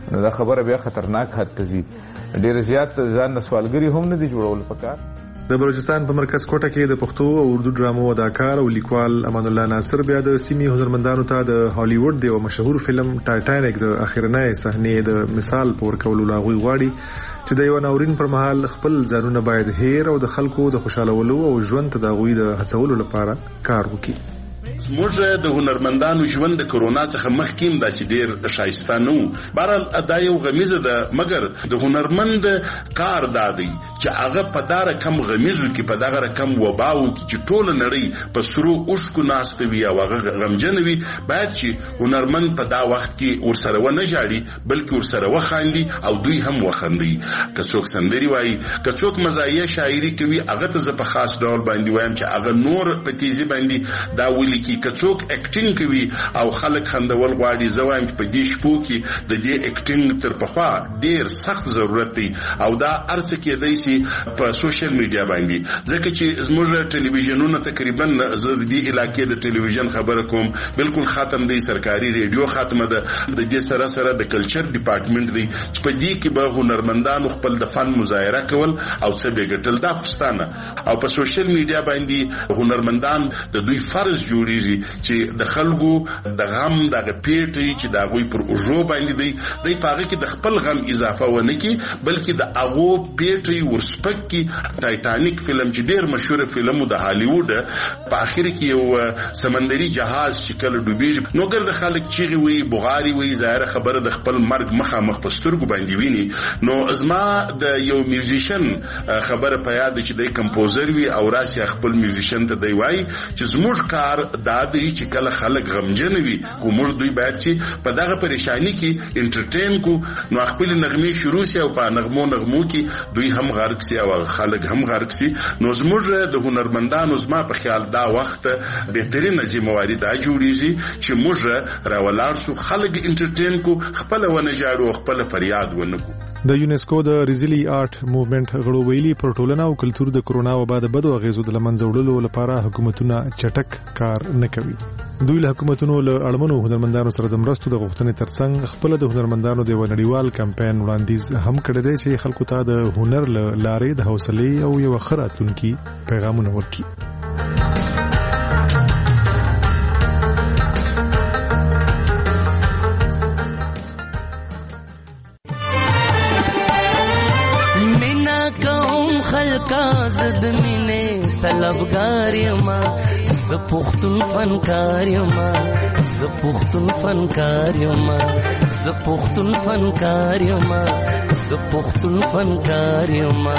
نو دا خبره بیا خطرناک حد ته ځي. ډېر زیات ځان سوالګري هم نه دي جوړول پکار. د بلوچستان په مرکز کوټه کې د پښتو او اردو ډرامو اداکار او لیکوال امان الله ناصر بیا د سیمې هنرمندانو ته د هالیوډ د مشهور فلم ټایټانیک د اخرنۍ صحنې د مثال په ورکولو لاغوي غواړي چې د یو ناورین پر مهال خپل ځانونه باید هیر او د خلکو د خوشالولو او ژوند ته د غوي د هڅولو لپاره کار وکړي. موږ د هنرمندانو ژوند د کرونا څخه مخکې داسې ډېر شایسته نه و. بهرحال دا یو غمیزه ده، مګر د هنرمند کار دا دی چې هغه په دا رقم غمیزو کې، په دغه رقم وباو کې چې ټوله نړۍ په سرو اوښکو ناسته وي او هغه غمجنه وي، باید چې هنرمند په دا وخت کې ورسره ونه ژاړي بلکې ورسره وخاندي او دوی هم وخندي. که څوک سندري وایي، که څوک مزاحیه شاعري کوي، هغه ته زه په خاص ډول باندې وایم چې هغه نور په تیزی باندې دا ولیکي. که څوک اکټینګ کوي او خلک خندول غواړي، زه وایم چې په دې شپو کې د دې اکټینګ تر پخوا ډېر سخت ضرورت دی او دا ارڅ کېدای شي په سوشل میډیا باندې، ځکه چې زموږ ټلویزیونونه تقریبا زه د دې علاقې د ټلویزیون خبره کوم بالکل ختم دی، سرکاري ریډیو ختمه ده، د دې سره سره د کلچر ډپارټمنټ دی چې په دې کې به هنرمندانو خپل د فن مظاهره کول او څه به ګټل دا خوستانه. او په سوشل میډیا باندې هنرمندان د دوی فرض جوړیږي چې د خلکو د غم دغه پیټي چې د غوي پر اوجو باندې دی پاغه کې د خپل غم اضافه ونه کی، بلکې د اغو پیټي ورسپک کی. ټایټانیک فلم چې ډیر مشهور فلم د هالیوډ په اخر کې یو سمندري جهاز چې کله ډوبېږي نو ګرد خلک چیغي وي، بغاري وي، ظاهر خبره د خپل مرګ مخامخ په سترګو باندې ویني. نو ازما د یو میوزیشن خبره په یاد چې د کمپوزر وي او راسي خپل میوزیشن ته دی وای چې زموږ کار دا دی چې کله خلک غمجن وي او موږ دوی باید چې په دغه پریشانی کې انټرټین کو، نو خپل نغمه شروع سي او په نغمو کې دوی هم غرق سي او خلک هم غرق سي. نو زموږ د هنرمندانو زما په خیال دا وخت بهترین ذمہواری دا جوړیږي چې موږ راولار سو خلک انټرټین کو، خپل ونه جاړو، خپل فریاد ونه کو. د یونیسکو د ریزلی آرټ موومېنټ غړو ویلي پر ټولنه او کلتور د کرونا وبا د بدو اغیزو د لمنځه وړلو لپاره حکومتونه چټک کار نه کوي. دوی له حکومتونو له اړمنو هنرمندانو سره د مرستو د غوښتنې ترڅنګ خپل د هنرمندانو د نړیوال کمپاین وړاندیز هم کړی دی چې خلکو ته د هنر لارې د حوصلې او یو ښه راتلونکي پیغامونه ورکړي. خلقا زد مینه طلبگار یما ز پختون فنکار یما ز پختون فنکار یما ز پختون فنکار یما ز پختون فنکار یما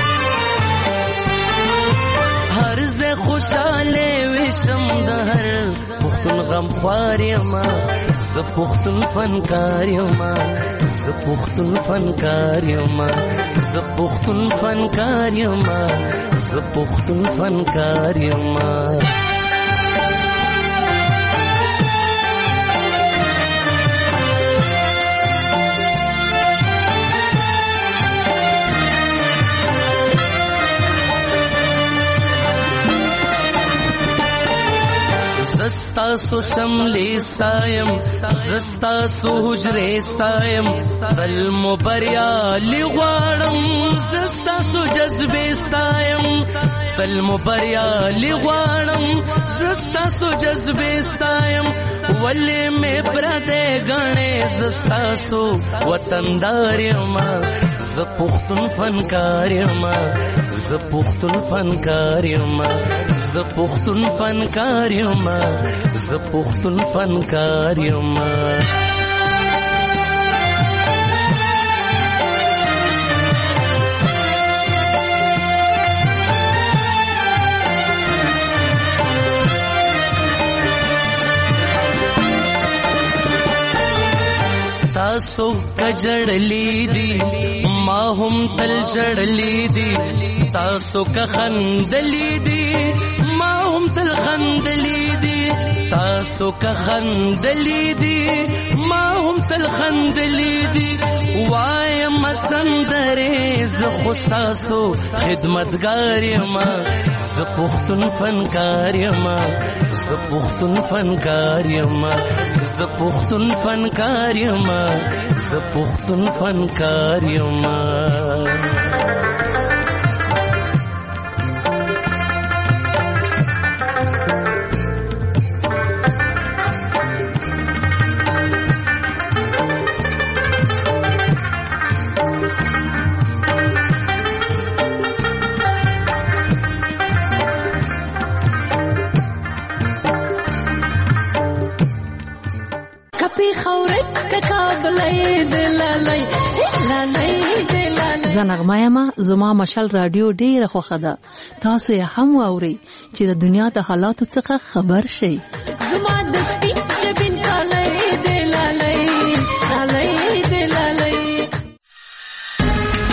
هر ز خوشاله وشم د هر پختون غم خوار یما ز پختون فنکار یما ز پختون فنکار یما ز پختون فنکار یما ز پختون فنکار یما. زستا سو شملی ستایم زستا سو حجره ستایم تل مبریالی غواړم زستا سو جذبه ستایم تل مبریالی غواړم زستا سو جذبه ستایم ولی می پرده غنه زستا سو وطندار یما ز پختون فنکار یما ز پختون فنکار یما ز پختون فنکار یما ز پختون فنکار یما. تاسو کجړلی دی ما هم تل جړلی دی تاسو کا خندلی دی ما هم تل خندلی دی تاسو کا خندلی دی ما هم تل خندلی دی وایم سندره زه خو ستاسو خدمتګار یم زه پښتون فنکار یم زه پښتون فنکار یم زه پښتون فنکار یم زه پښتون فنکار یم زنغمه یما زما مشال رادیو ډیره خوښه ده تاسو یې هم واورئ چې د دنیا د حالاتو څخه خبر شئ زما د سپین